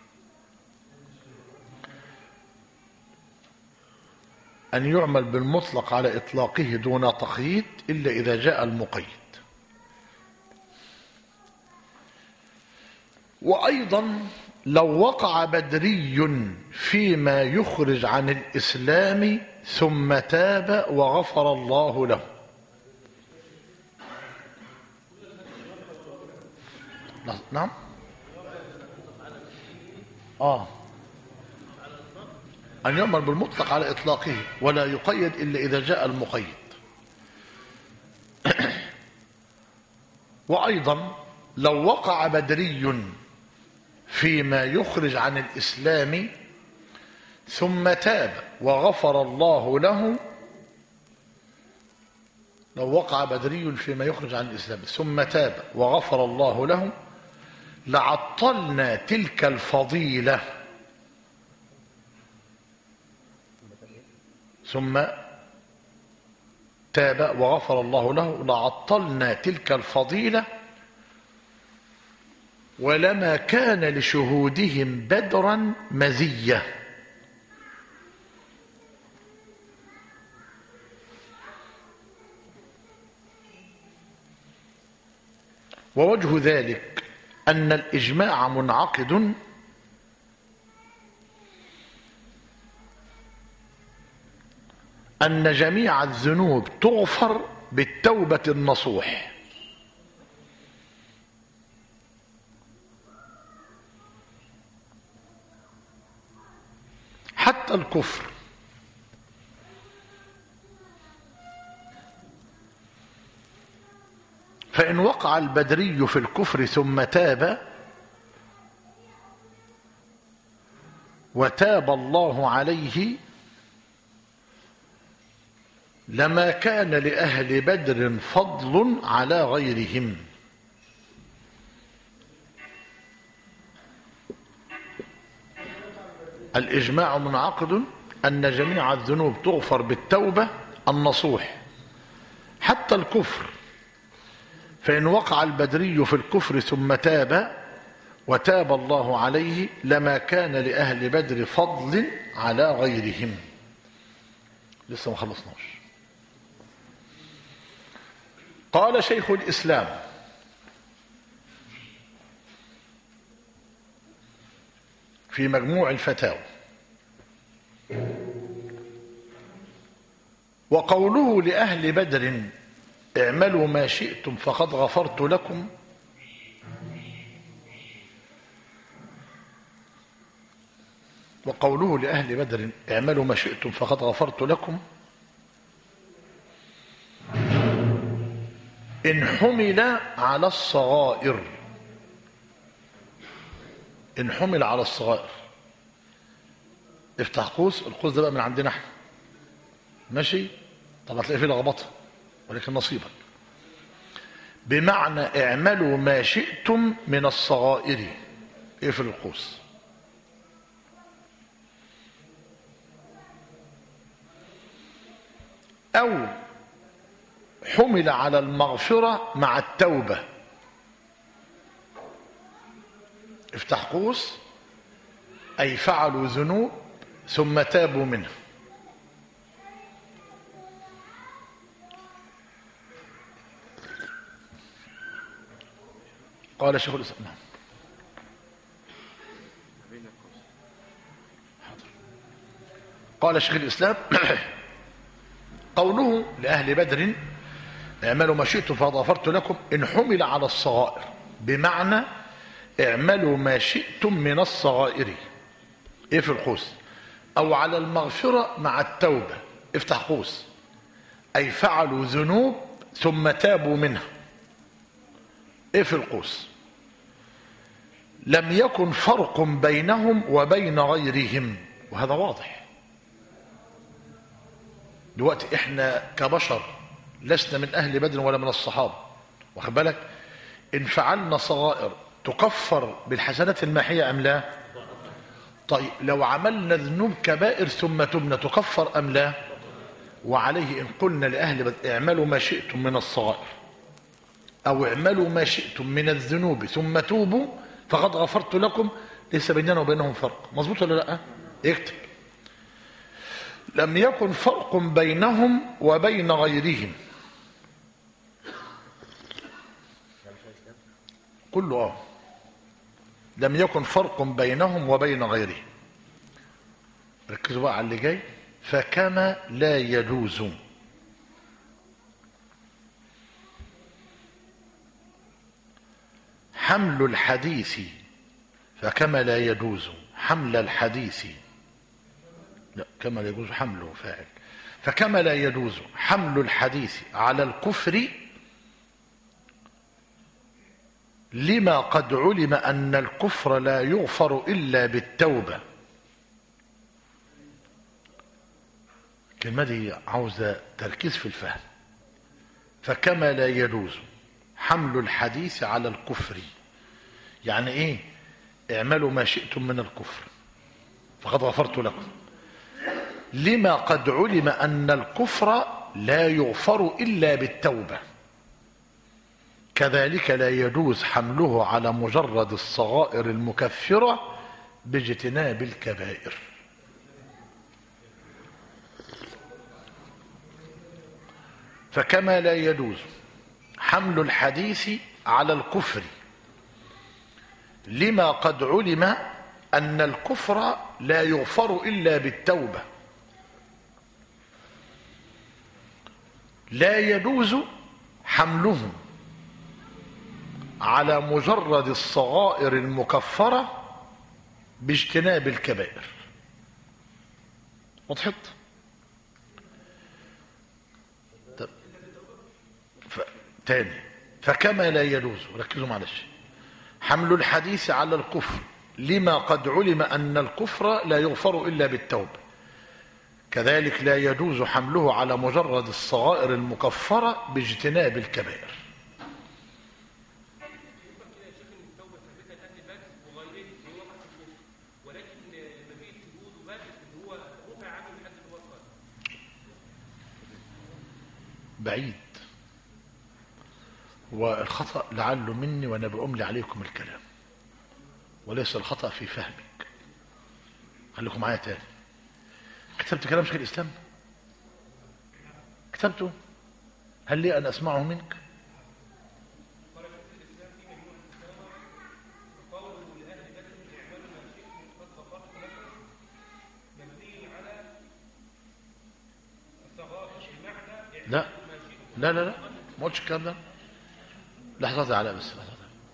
أن يعمل بالمطلق على إطلاقه دون تقييد إلا إذا جاء المقيد. وأيضا لو وقع بدري فيما يخرج عن الإسلام ثم تاب وغفر الله له. نعم. أن يعمل بالمطلق على إطلاقه ولا يقيد إلا إذا جاء المقيد. وأيضا لو وقع بدري فيما يخرج عن الإسلام ثم تاب وغفر الله له. لو وقع بدري فيما يخرج عن الإسلام ثم تاب وغفر الله له لعطلنا تلك الفضيلة. ثم تاب وغفر الله له لعطلنا تلك الفضيلة ولما كان لشهودهم بدرا مزية. ووجه ذلك أن الإجماع منعقد أن جميع الذنوب تغفر بالتوبة النصوح. حتى الكفر، فإن وقع البدري في الكفر ثم تاب وتاب الله عليه لما كان لأهل بدر فضل على غيرهم. الإجماع منعقد أن جميع الذنوب تغفر بالتوبة النصوح حتى الكفر، فإن وقع البدري في الكفر ثم تاب وتاب الله عليه لما كان لأهل بدر فضل على غيرهم. لسه ما خلصناش. قال شيخ الإسلام في مجموع الفتاوى: وقوله لأهل بدر اعملوا ما شئتم فقد غفرت لكم، وقوله لأهل بدر اعملوا ما شئتم فقد غفرت لكم إن حمل على الصغائر. إن حمل على الصغائر، افتح قوس، القوس ده بقى من عندنا احنا، ماشي؟ طبعا تلاقي فيه لخبطه ولكن نصيبا. بمعنى اعملوا ما شئتم من الصغائر، اقفل القوس. أو حمل على المغفرة مع التوبة، افتح قوس، أي فعلوا ذنوب ثم تابوا منها. قال شيخ الإسلام قال شيخ الإسلام قوله لأهل بدر اعملوا ما شئتم فقد غفرت لكم إن حمل على الصغائر، بمعنى اعملوا ما شئتم من الصغائر، ايه في القوس. أو على المغفرة مع التوبة، افتح قوس، أي فعلوا ذنوب ثم تابوا منها، ايه في القوس. لم يكن فرق بينهم وبين غيرهم، وهذا واضح. دلوقتي احنا كبشر لسنا من أهل بدر ولا من الصحابة، واخد بالك؟ إن فعلنا صغائر تكفر بالحسنات الماحية أم لا؟ طيب لو عملنا ذنوب كبائر ثم تبنا تكفر أم لا؟ وعليه إن قلنا لأهل بدر اعملوا ما شئتم من الصغائر أو اعملوا ما شئتم من الذنوب ثم توبوا فقد غفرت لكم، ليس بيننا وبينهم فرق. مظبوط ولا لا؟ اكتب: لم يكن فرق بينهم وبين غيرهم. كله لم يكن فرق بينهم وبين غيرهم. ركزوا بقى على اللي جاي. فكما لا يجوز حمل الحديث، فكما لا يجوز حمل الحديث، لا كما لا يجوز حمله فاعل، فكما لا يجوز حمل الحديث على الكفر لما قد علم أن الكفر لا يغفر إلا بالتوبة. الكلمة دي عاوزة تركيز في الفهم. فكما لا يجوز حمل الحديث على الكفر، يعني ايه؟ اعملوا ما شئتم من الكفر فقد غفرت لكم لما قد علم أن الكفر لا يغفر إلا بالتوبة. كذلك لا يجوز حمله على مجرد الصغائر المكفرة باجتناب الكبائر. فكما لا يجوز حمل الحديث على الكفر لما قد علم أن الكفر لا يغفر إلا بالتوبة. لا يجوز حمله على مجرد الصغائر المكفرة باجتناب الكبائر. وضحت؟ تاني، فكما لا يجوز، ركزوا معلش، حمل الحديث على الكفر لما قد علم أن الكفر لا يغفر إلا بالتوبة، كذلك لا يجوز حمله على مجرد الصغائر المكفرة باجتناب الكبائر. بعيد، والخطأ لعله مني وأنا بأملي عليكم الكلام، وليس الخطأ في فهمك. خليكم معايا تاني. كتبت كلام شيخ الإسلام؟ كتبته؟ هل لي أن أسمعه منك؟ لا لا لا لا، ما قلتش الكلام ده. لحظة علاء بس، لحظة.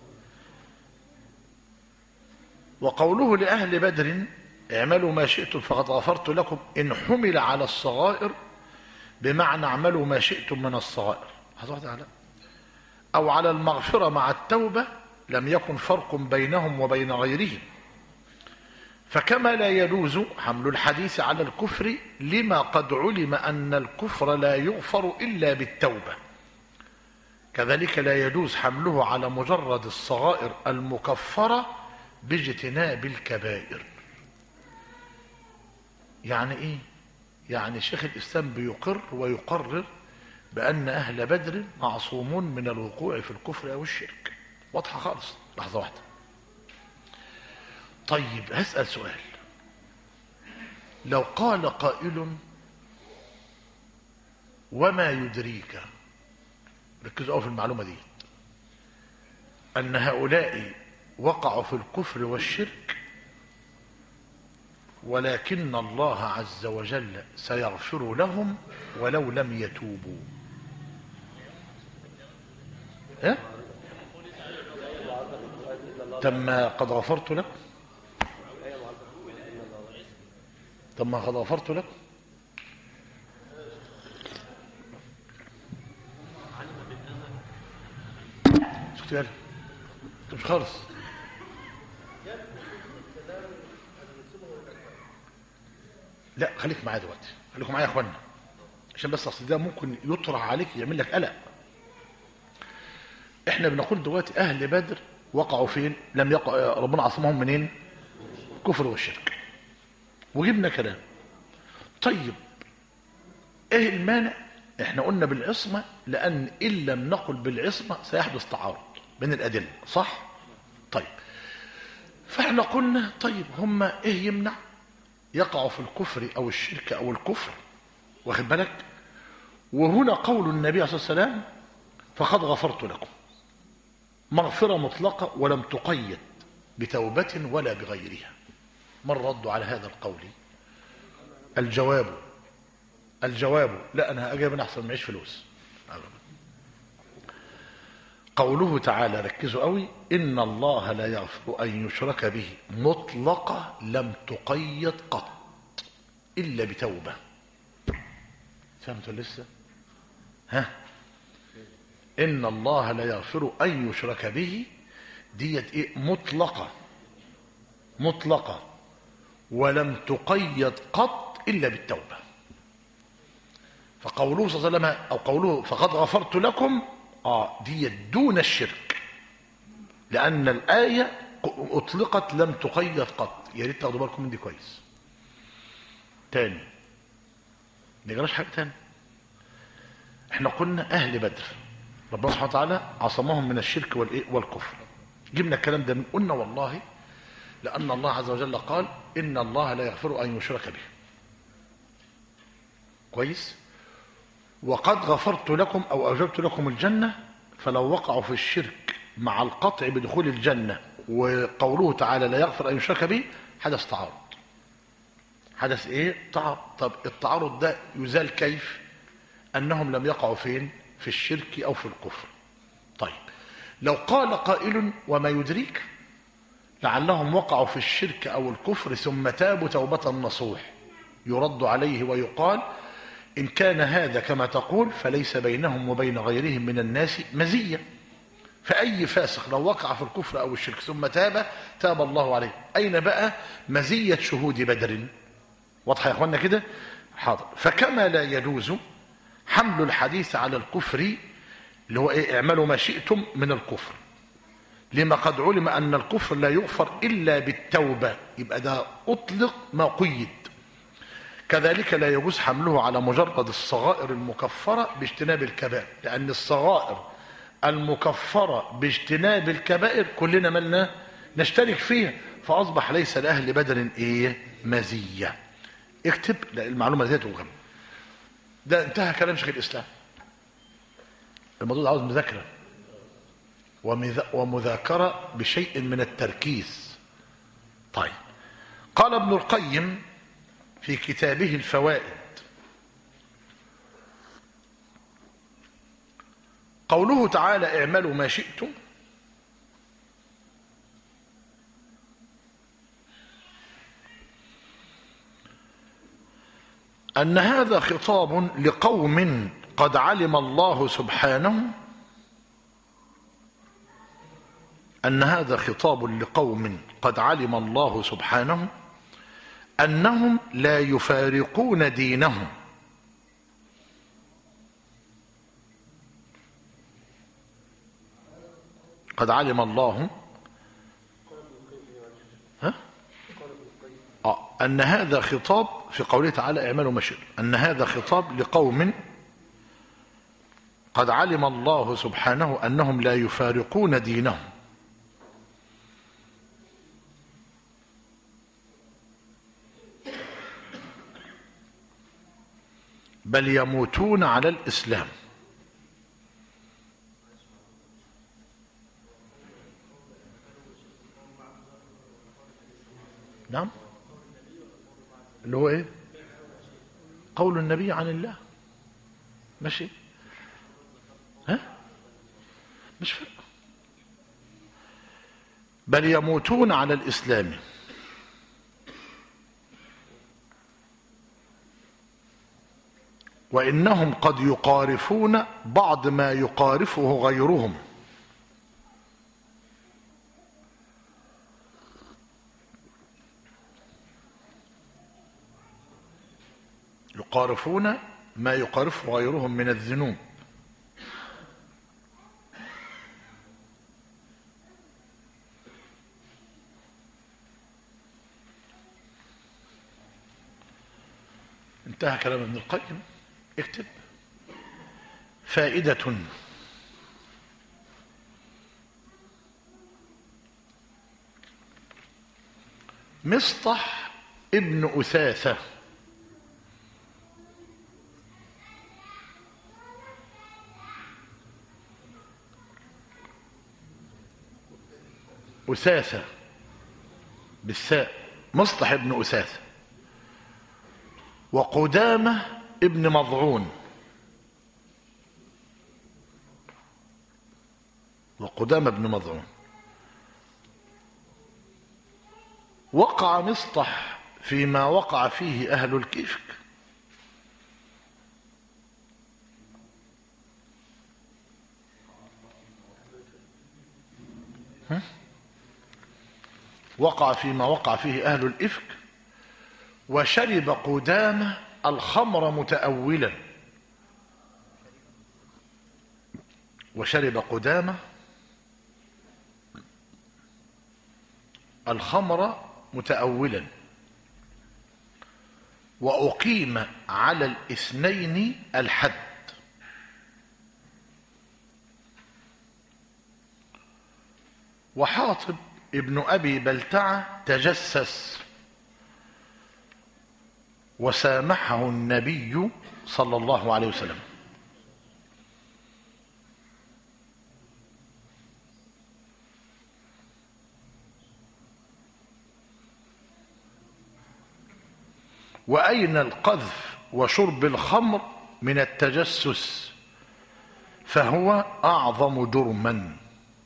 وقوله لأهل بدر اعملوا ما شئتم فقد غفرت لكم إن حمل على الصغائر بمعنى اعملوا ما شئتم من الصغائر، لحظة علاء، أو على المغفرة مع التوبة لم يكن فرق بينهم وبين غيرهم، فكما لا يجوز حمل الحديث على الكفر لما قد علم أن الكفر لا يغفر إلا بالتوبة، كذلك لا يجوز حمله على مجرد الصغائر المكفرة باجتناب الكبائر. يعني ايه؟ يعني شيخ الإسلام بيقر ويقرر بأن أهل بدر معصومون من الوقوع في الكفر أو الشرك. واضحة خالص. لحظة واحدة. طيب هسأل سؤال، لو قال قائل وما يدريك، ركزوا قوي في المعلومة دي، أن هؤلاء وقعوا في الكفر والشرك ولكن الله عز وجل سيغفر لهم ولو لم يتوبوا. ها؟ تم قد غفرت لك، تم قد غفرت لك. شفت بالك انت مش خالص. لا خليك معايا دلوقتي، خليكم معايا يا اخوانا، عشان بس اصل ده ممكن يطرح عليك يعمل لك قلق. احنا بنقول دلوقتي اهل بدر وقعوا فين؟ لم يقع، ربنا عصمهم منين؟ الكفر والشرك، وجبنا كلام. طيب ايه المانع؟ احنا قلنا بالعصمه، لان ان لم نقل بالعصمه سيحدث تعارض بين الادله، صح؟ طيب فاحنا قلنا طيب هم ايه يمنع يقعوا في الكفر او الشرك او الكفر، واخد بالك؟ وهنا قول النبي عليه الصلاه والسلام فقد غفرت لكم، مغفره مطلقه ولم تقيد بتوبه ولا بغيرها. ما الرد على هذا القول؟ الجواب لا، انا اجيب من احسن معيش فلوس. قوله تعالى، ركزوا قوي، ان الله لا يغفر ان يشرك به مطلقه لم تقيد قط الا بتوبه. فهمتوا لسه؟ ها؟ ان الله لا يغفر ان يشرك به ديت ايه؟ مطلقه ولم تقيد قط الا بالتوبه. فقوله صلى الله عليه وسلم او قوله فقد غفرت لكم ديت دون الشرك، لان الايه اطلقت لم تقيد قط. يا ريت تاخدوا بالكم من دي كويس. تاني ما نجراش حاجه تاني. احنا قلنا اهل بدر ربنا سبحانه وتعالى عصمهم من الشرك والكفر. جبنا الكلام ده من قلنا والله لان الله عز وجل قال ان الله لا يغفر ان يشرك به. كويس؟ وقد غفرت لكم او اوجبت لكم الجنه، فلو وقعوا في الشرك مع القطع بدخول الجنه وقوله تعالى لا يغفر ان يشرك به حدث تعارض. حدث ايه؟ تعارض. طب التعارض ده يزال كيف؟ أنهم لم يقعوا فين؟ في الشرك أو في الكفر. طيب لو قال قائل وما يدريك لعلهم وقعوا في الشرك أو الكفر ثم تابوا توبة نصوح، يرد عليه ويقال إن كان هذا كما تقول فليس بينهم وبين غيرهم من الناس مزية، فأي فاسق لو وقع في الكفر أو الشرك ثم تاب الله عليه. أين بقى مزية شهود بدر؟ واضح يا أخوانا كده؟ حاضر. فكما لا يجوز حمل الحديث على الكفر اللي هو إيه؟ اعملوا ما شئتم من الكفر، لما قد علم أن الكفر لا يغفر إلا بالتوبة، يبقى ده أطلق ما قيد. كذلك لا يجوز حمله على مجرد الصغائر المكفرة باجتناب الكبائر، لأن الصغائر المكفرة باجتناب الكبائر كلنا ملنا نشترك فيها، فأصبح ليس لأهل بدر إيه؟ مزية. اكتب المعلومة دي توهم. ده انتهى كلام شيخ الإسلام. الموضوع عاوز مذاكرة ومذاكرة بشيء من التركيز. طيب قال ابن القيم في كتابه الفوائد: قوله تعالى اعملوا ما شئتم أن هذا خطاب لقوم قد علم الله سبحانه أنهم لا يفارقون دينهم قد علم الله أن هذا خطاب في قوله تعالى اعملوا ما شئتم، أن هذا خطاب لقوم قد علم الله سبحانه أنهم لا يفارقون دينهم بل يموتون على الإسلام. نعم، اللي هو ايه؟ قول النبي عن الله. ماشي؟ ها؟ مش فرق. بل يموتون على الإسلام وإنهم قد يقارفون بعض ما يقارفه غيرهم يقارفون ما يقارفه غيرهم من الذنوب انتهى كلام ابن القيم. اكتب: فائدة: مصطح ابن أثاثة أثاثة بالثاء، مصطح ابن أثاثة وقدامة ابن مضعون، وقع مصطح فيما وقع فيه أهل الكفك وقع فيما وقع فيه أهل الإفك، وشرب قدامة الخمر متأولا، وأقيم على الاثنين الحد، وحاطب ابن أبي بلتعة تجسس وسامحه النبي صلى الله عليه وسلم. وأين القذف وشرب الخمر من التجسس فهو أعظم جرما.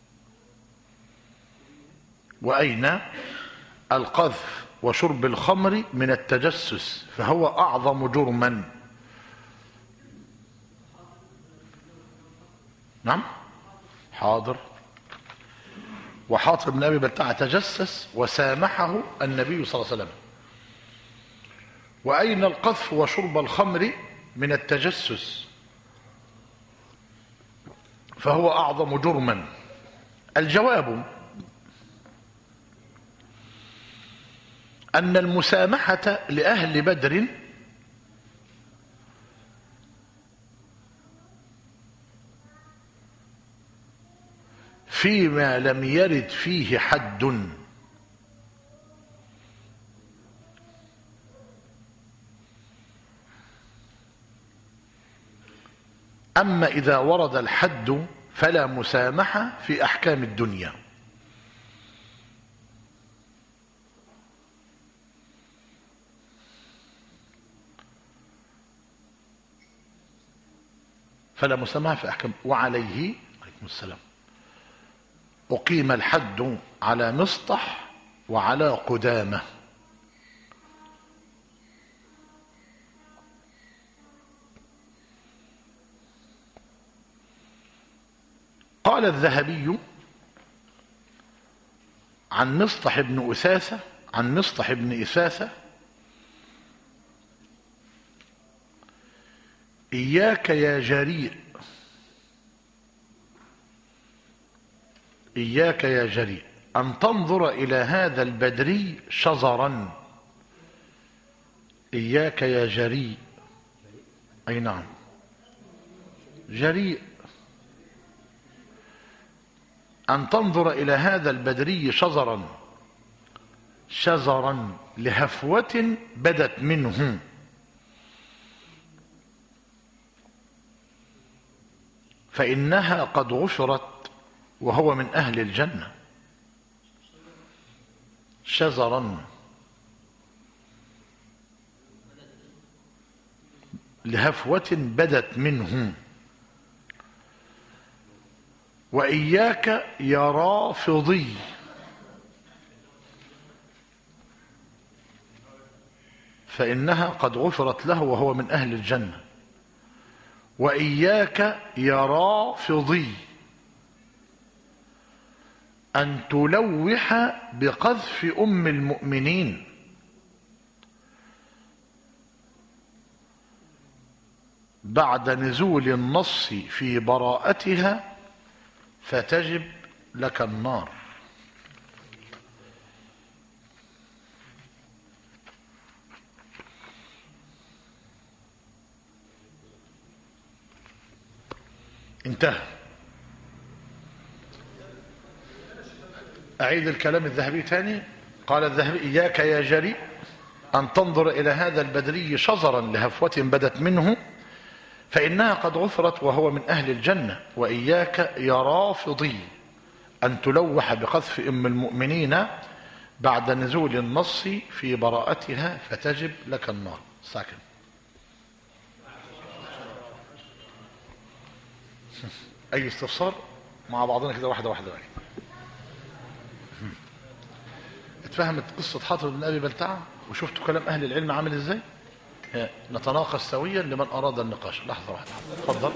وأين القذف وشرب الخمر من التجسس فهو أعظم جرما. نعم حاضر. وحاطب بن أبي بلتعة تجسس وسامحه النبي صلى الله عليه وسلم. وأين القذف وشرب الخمر من التجسس فهو أعظم جرما. الجواب أن المسامحة لأهل بدر فيما لم يرد فيه حد، أما إذا ورد الحد فلا مسامحة في أحكام الدنيا. فلا مسامحة في أحكام. وعليه عليكم السلام أقيم الحد على مصطح وعلى قدامة. قال الذهبي عن مصطح بن أساسة عن مصطح بن إساسة: إياك يا جريء، إياك يا جريء أن تنظر إلى هذا البدري شزرا. إياك يا جريء، أي نعم جريء، أن تنظر إلى هذا البدري شزرا، شزرا لهفوة بدت منه، فإنها قد غفرت وهو من أهل الجنة. شزرا لهفوة بدت منه. وإياك يا رافضي، فإنها قد غفرت له وهو من أهل الجنة. وإياك يا رافضي أن تلوح بقذف أم المؤمنين، بعد نزول النص في براءتها فتجب لك النار. انتهى. أعيد الكلام الذهبي تاني. قال الذهبي: إياك يا جريء أن تنظر إلى هذا البدري شزرا لهفوة بدت منه، فإنها قد غفرت وهو من أهل الجنة. وإياك يا رافضي أن تلوح بقذف أم المؤمنين بعد نزول النص في براءتها فتجب لك النار. ساكن. أي استفسار مع بعضنا كده واحدة واحدة بقى. اتفهمت قصة حاطب بن أبي بلتعة وشفتوا كلام أهل العلم عامل إزاي؟ نتناقش سويا لمن أراد النقاش. لحظة واحدة اتفضل.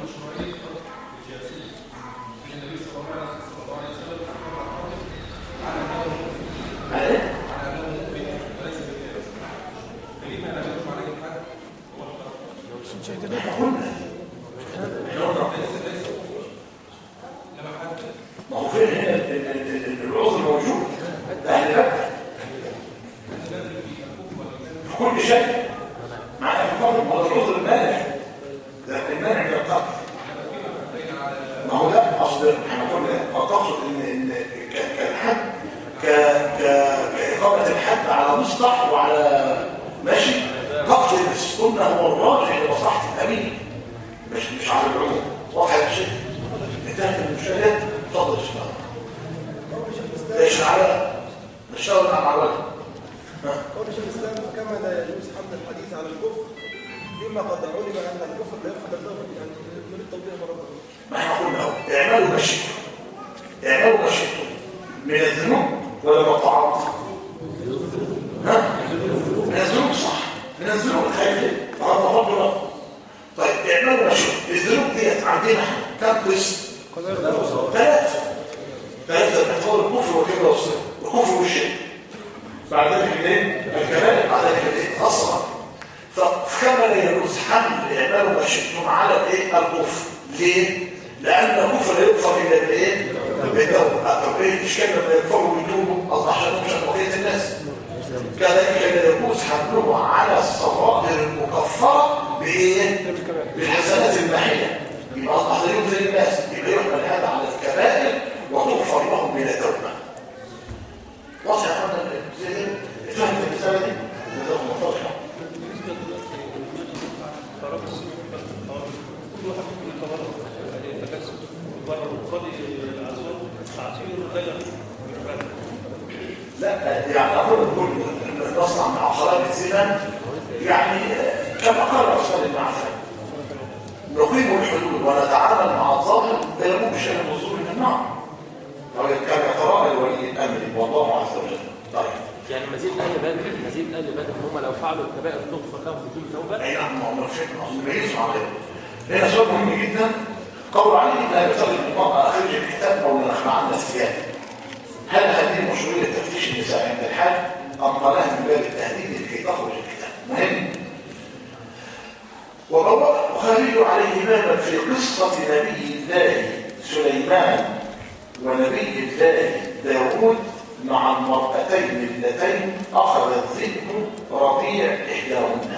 ما هو فين هنا العذر موجود أهل بكر في كل شيء مع الفضل. ما هو العذر المانع، ده المانع من القتل. ما هو ده أصل احنا قلنا تقصد ان كالحد كإقامة الحد على مصطح وعلى ماشي تقصد، بس قلنا هو الراجع لمصلحة الأمين مش على العذر. واضح يا شيخ؟ انتهت المشكلات. تفضل يا شباب. ايش على الشاور على الوجه. قول شيخ الاسلام: كما لا يجوز حمل الحديث على الكفر فيما قد علم ان الكفر لا يرفض التوبه، يعني نريد توضيح مره اخرى. ما احنا قلنا اهو اعملوا ما شئتم، اعملوا ما شئتم من الذنوب ولا من الطاعات؟ ها؟ من الذنوب صح، من الذنوب الخير فقد ربنا. طيب اعملوا ما شئتم. الذنوب ديت عندنا كم قسم؟ ثلاثة بحضور الكفر والكبر والصدق، الكفر والشرك. بعد ذلك الايه؟ الكبائر، بعد ذلك الايه؟ الصغائر. فكما لا يجوز حمل اعمالوا ما شئتم على الايه؟ الكفر. ليه؟ لأن الكفر لا يغفر إلا بالايه؟ بالتوبة. طب ايه الاشكال لما يكفروا ويتوبوا؟ أصبح شرهم شر بقية الناس. كذلك لا يجوز حمله على الصغائر المكفرة بايه؟ بالحسنات المحية. يبقى أصبح لا يغفر للناس، يبقى يحمل هذا على الكبائر وتغفر لهم بلا توبة. واضح يا اخوانا زي فهمت الرسالة دي؟ جزاكم الله خير. بالنسبه دلوقتي قرار السلوك كل واحد ممكن يتبرر يتجسد يتبرر وقاضي العزوات تعطيل غير لا يعني أقول نصنع مع خلاص الزمن يعني كما قال رسول الله عفوا نقيم الحدود ونتعامل مع الظاهر لا يمكن شيء من الظهور من النار. لو كان يتراءى ولي الامر والله عز وجل. طيب يعني مزيد اهل بدر هم لو فعلوا الكبائر تغفر لهم بدون توبه. اي نعم ما فيش ما يسمع عليه. هنا سؤال مهم جدا قول عليه لا يفترض المرأة خارج الكتاب او نخلع عنا الثياب. هل هذه مشروعية تفتيش النساء عند الحاج ام قالها من باب التهديد لكي تخرج الكتاب؟ مهم. وروى البخاري عليه بابا في قصة نبي الله سليمان ونبي الله داود مع المرأتين اللتين أخذ الذئب رضيع إحداهن.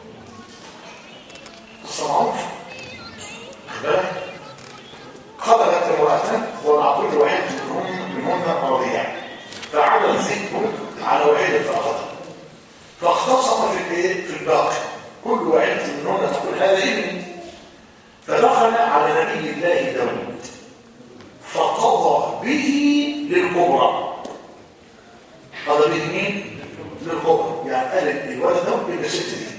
قصة معروفة. خرجت امرأتان ومع كل واحد منهن رضيع، فعلى الذئب على واحد فأخذها، فاختصم في الباقي، كل واحد منهن تقول هذا ابني. فدخل على نبي الله داود فقضى به للكبرى. قضى به مين؟ للكبرى، يعني قال الولد ده يبقى ست دي.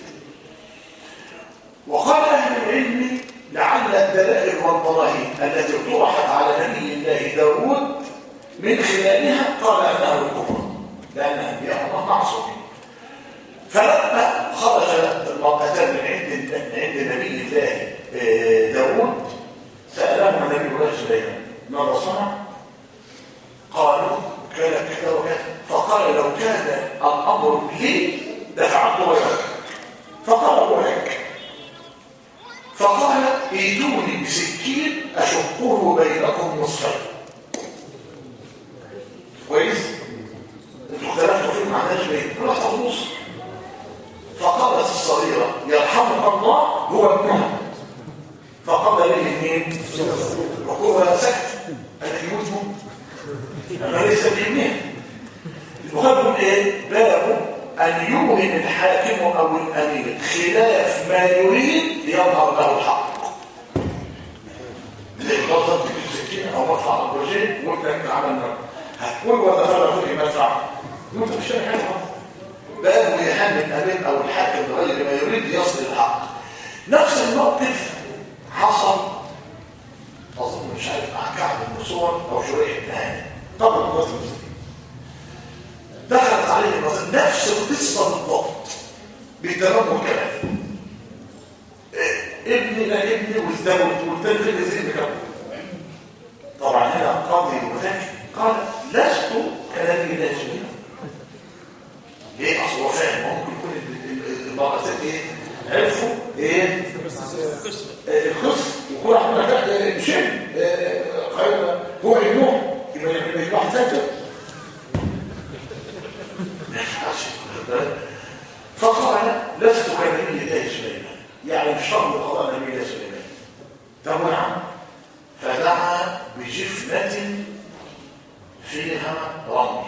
وقال اهل العلم لعل الدلائل والبراهين التي طرحت على نبي الله داود من خلالها قال انها للكبرى لان انبياء الله معصومين. فلما خرج المرأتان من عند نبي الله داود سألهم النبي الله سليمان ماذا صنع؟ قالوا كان كذا وكذا. فقال لو كان الأمر لي دفعته غيرك. فقال وهيك. فقال ائتوني بسكين أشقه بينكم نصفين. كويس؟ انتوا اختلفتوا فيه ما عندناش بين كل واحد نص. فقالت الصغيرة يرحمك الله هو ابنها. فقال لي مين؟ وهو سكت قال يموت انا ليس بابنها. وخدهم ايه؟ باب ان يوهم الحاكم او الامير خلاف ما يريد يظهر له الحق. زي بالظبط بالسكينه او مرفع البروجيه وانت عملنا هتقول ولا فرق في المدفع؟ انت مش فاهم باب يهان الامير او الحاكم بغير ما يريد يصل الحق. نفس الموقف حصل اظن مش عارف مع كعب بن صور او شريح بن هاني طبعا المسلم دخلت عليه المسلم نفس القصه بالضبط بالتمام والكلام. ابني لا ابني وازدوج والتاني في الازين بكام. طبعا هنا قاضي المذاكر قال لست كلامي لا جميل. ليه؟ اصل هو فاهم ممكن يكون المرأتين ايه؟ عرفوا ايه؟ القصه وكل واحد منها تحت مشين خير هو ابنه يبقى واحد ذاكر. فقال لست كنبي الله سليمان، يعني مش شرط قضاء نبي الله سليمان. طب نعم. فدعا بجفنة فيها رمل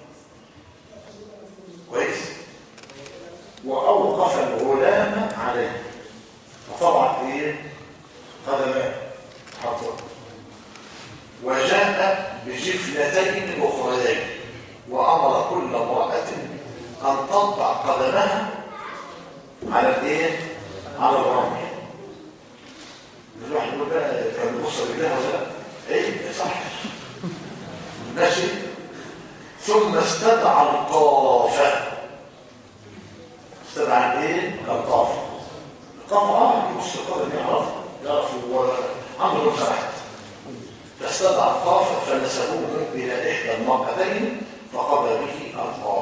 كويس وأوقف الغلام عليه. فطبعا ايه قدمان حطه وجاء بجفنتين أخريين وأمر كل امرأة أن تضع قدمها على الايه على الرمل. الواحد يقول بقى كان بيبص رجلها ولا لا؟ ايه صح ماشي. ثم استدعى القافة. استدعى الايه؟ القافة. القافة يبص القافة يعرف هو عنده لون سمحت. فاستدعى القافة فنسبوه الى احدى المرأتين فقضى به القاضي.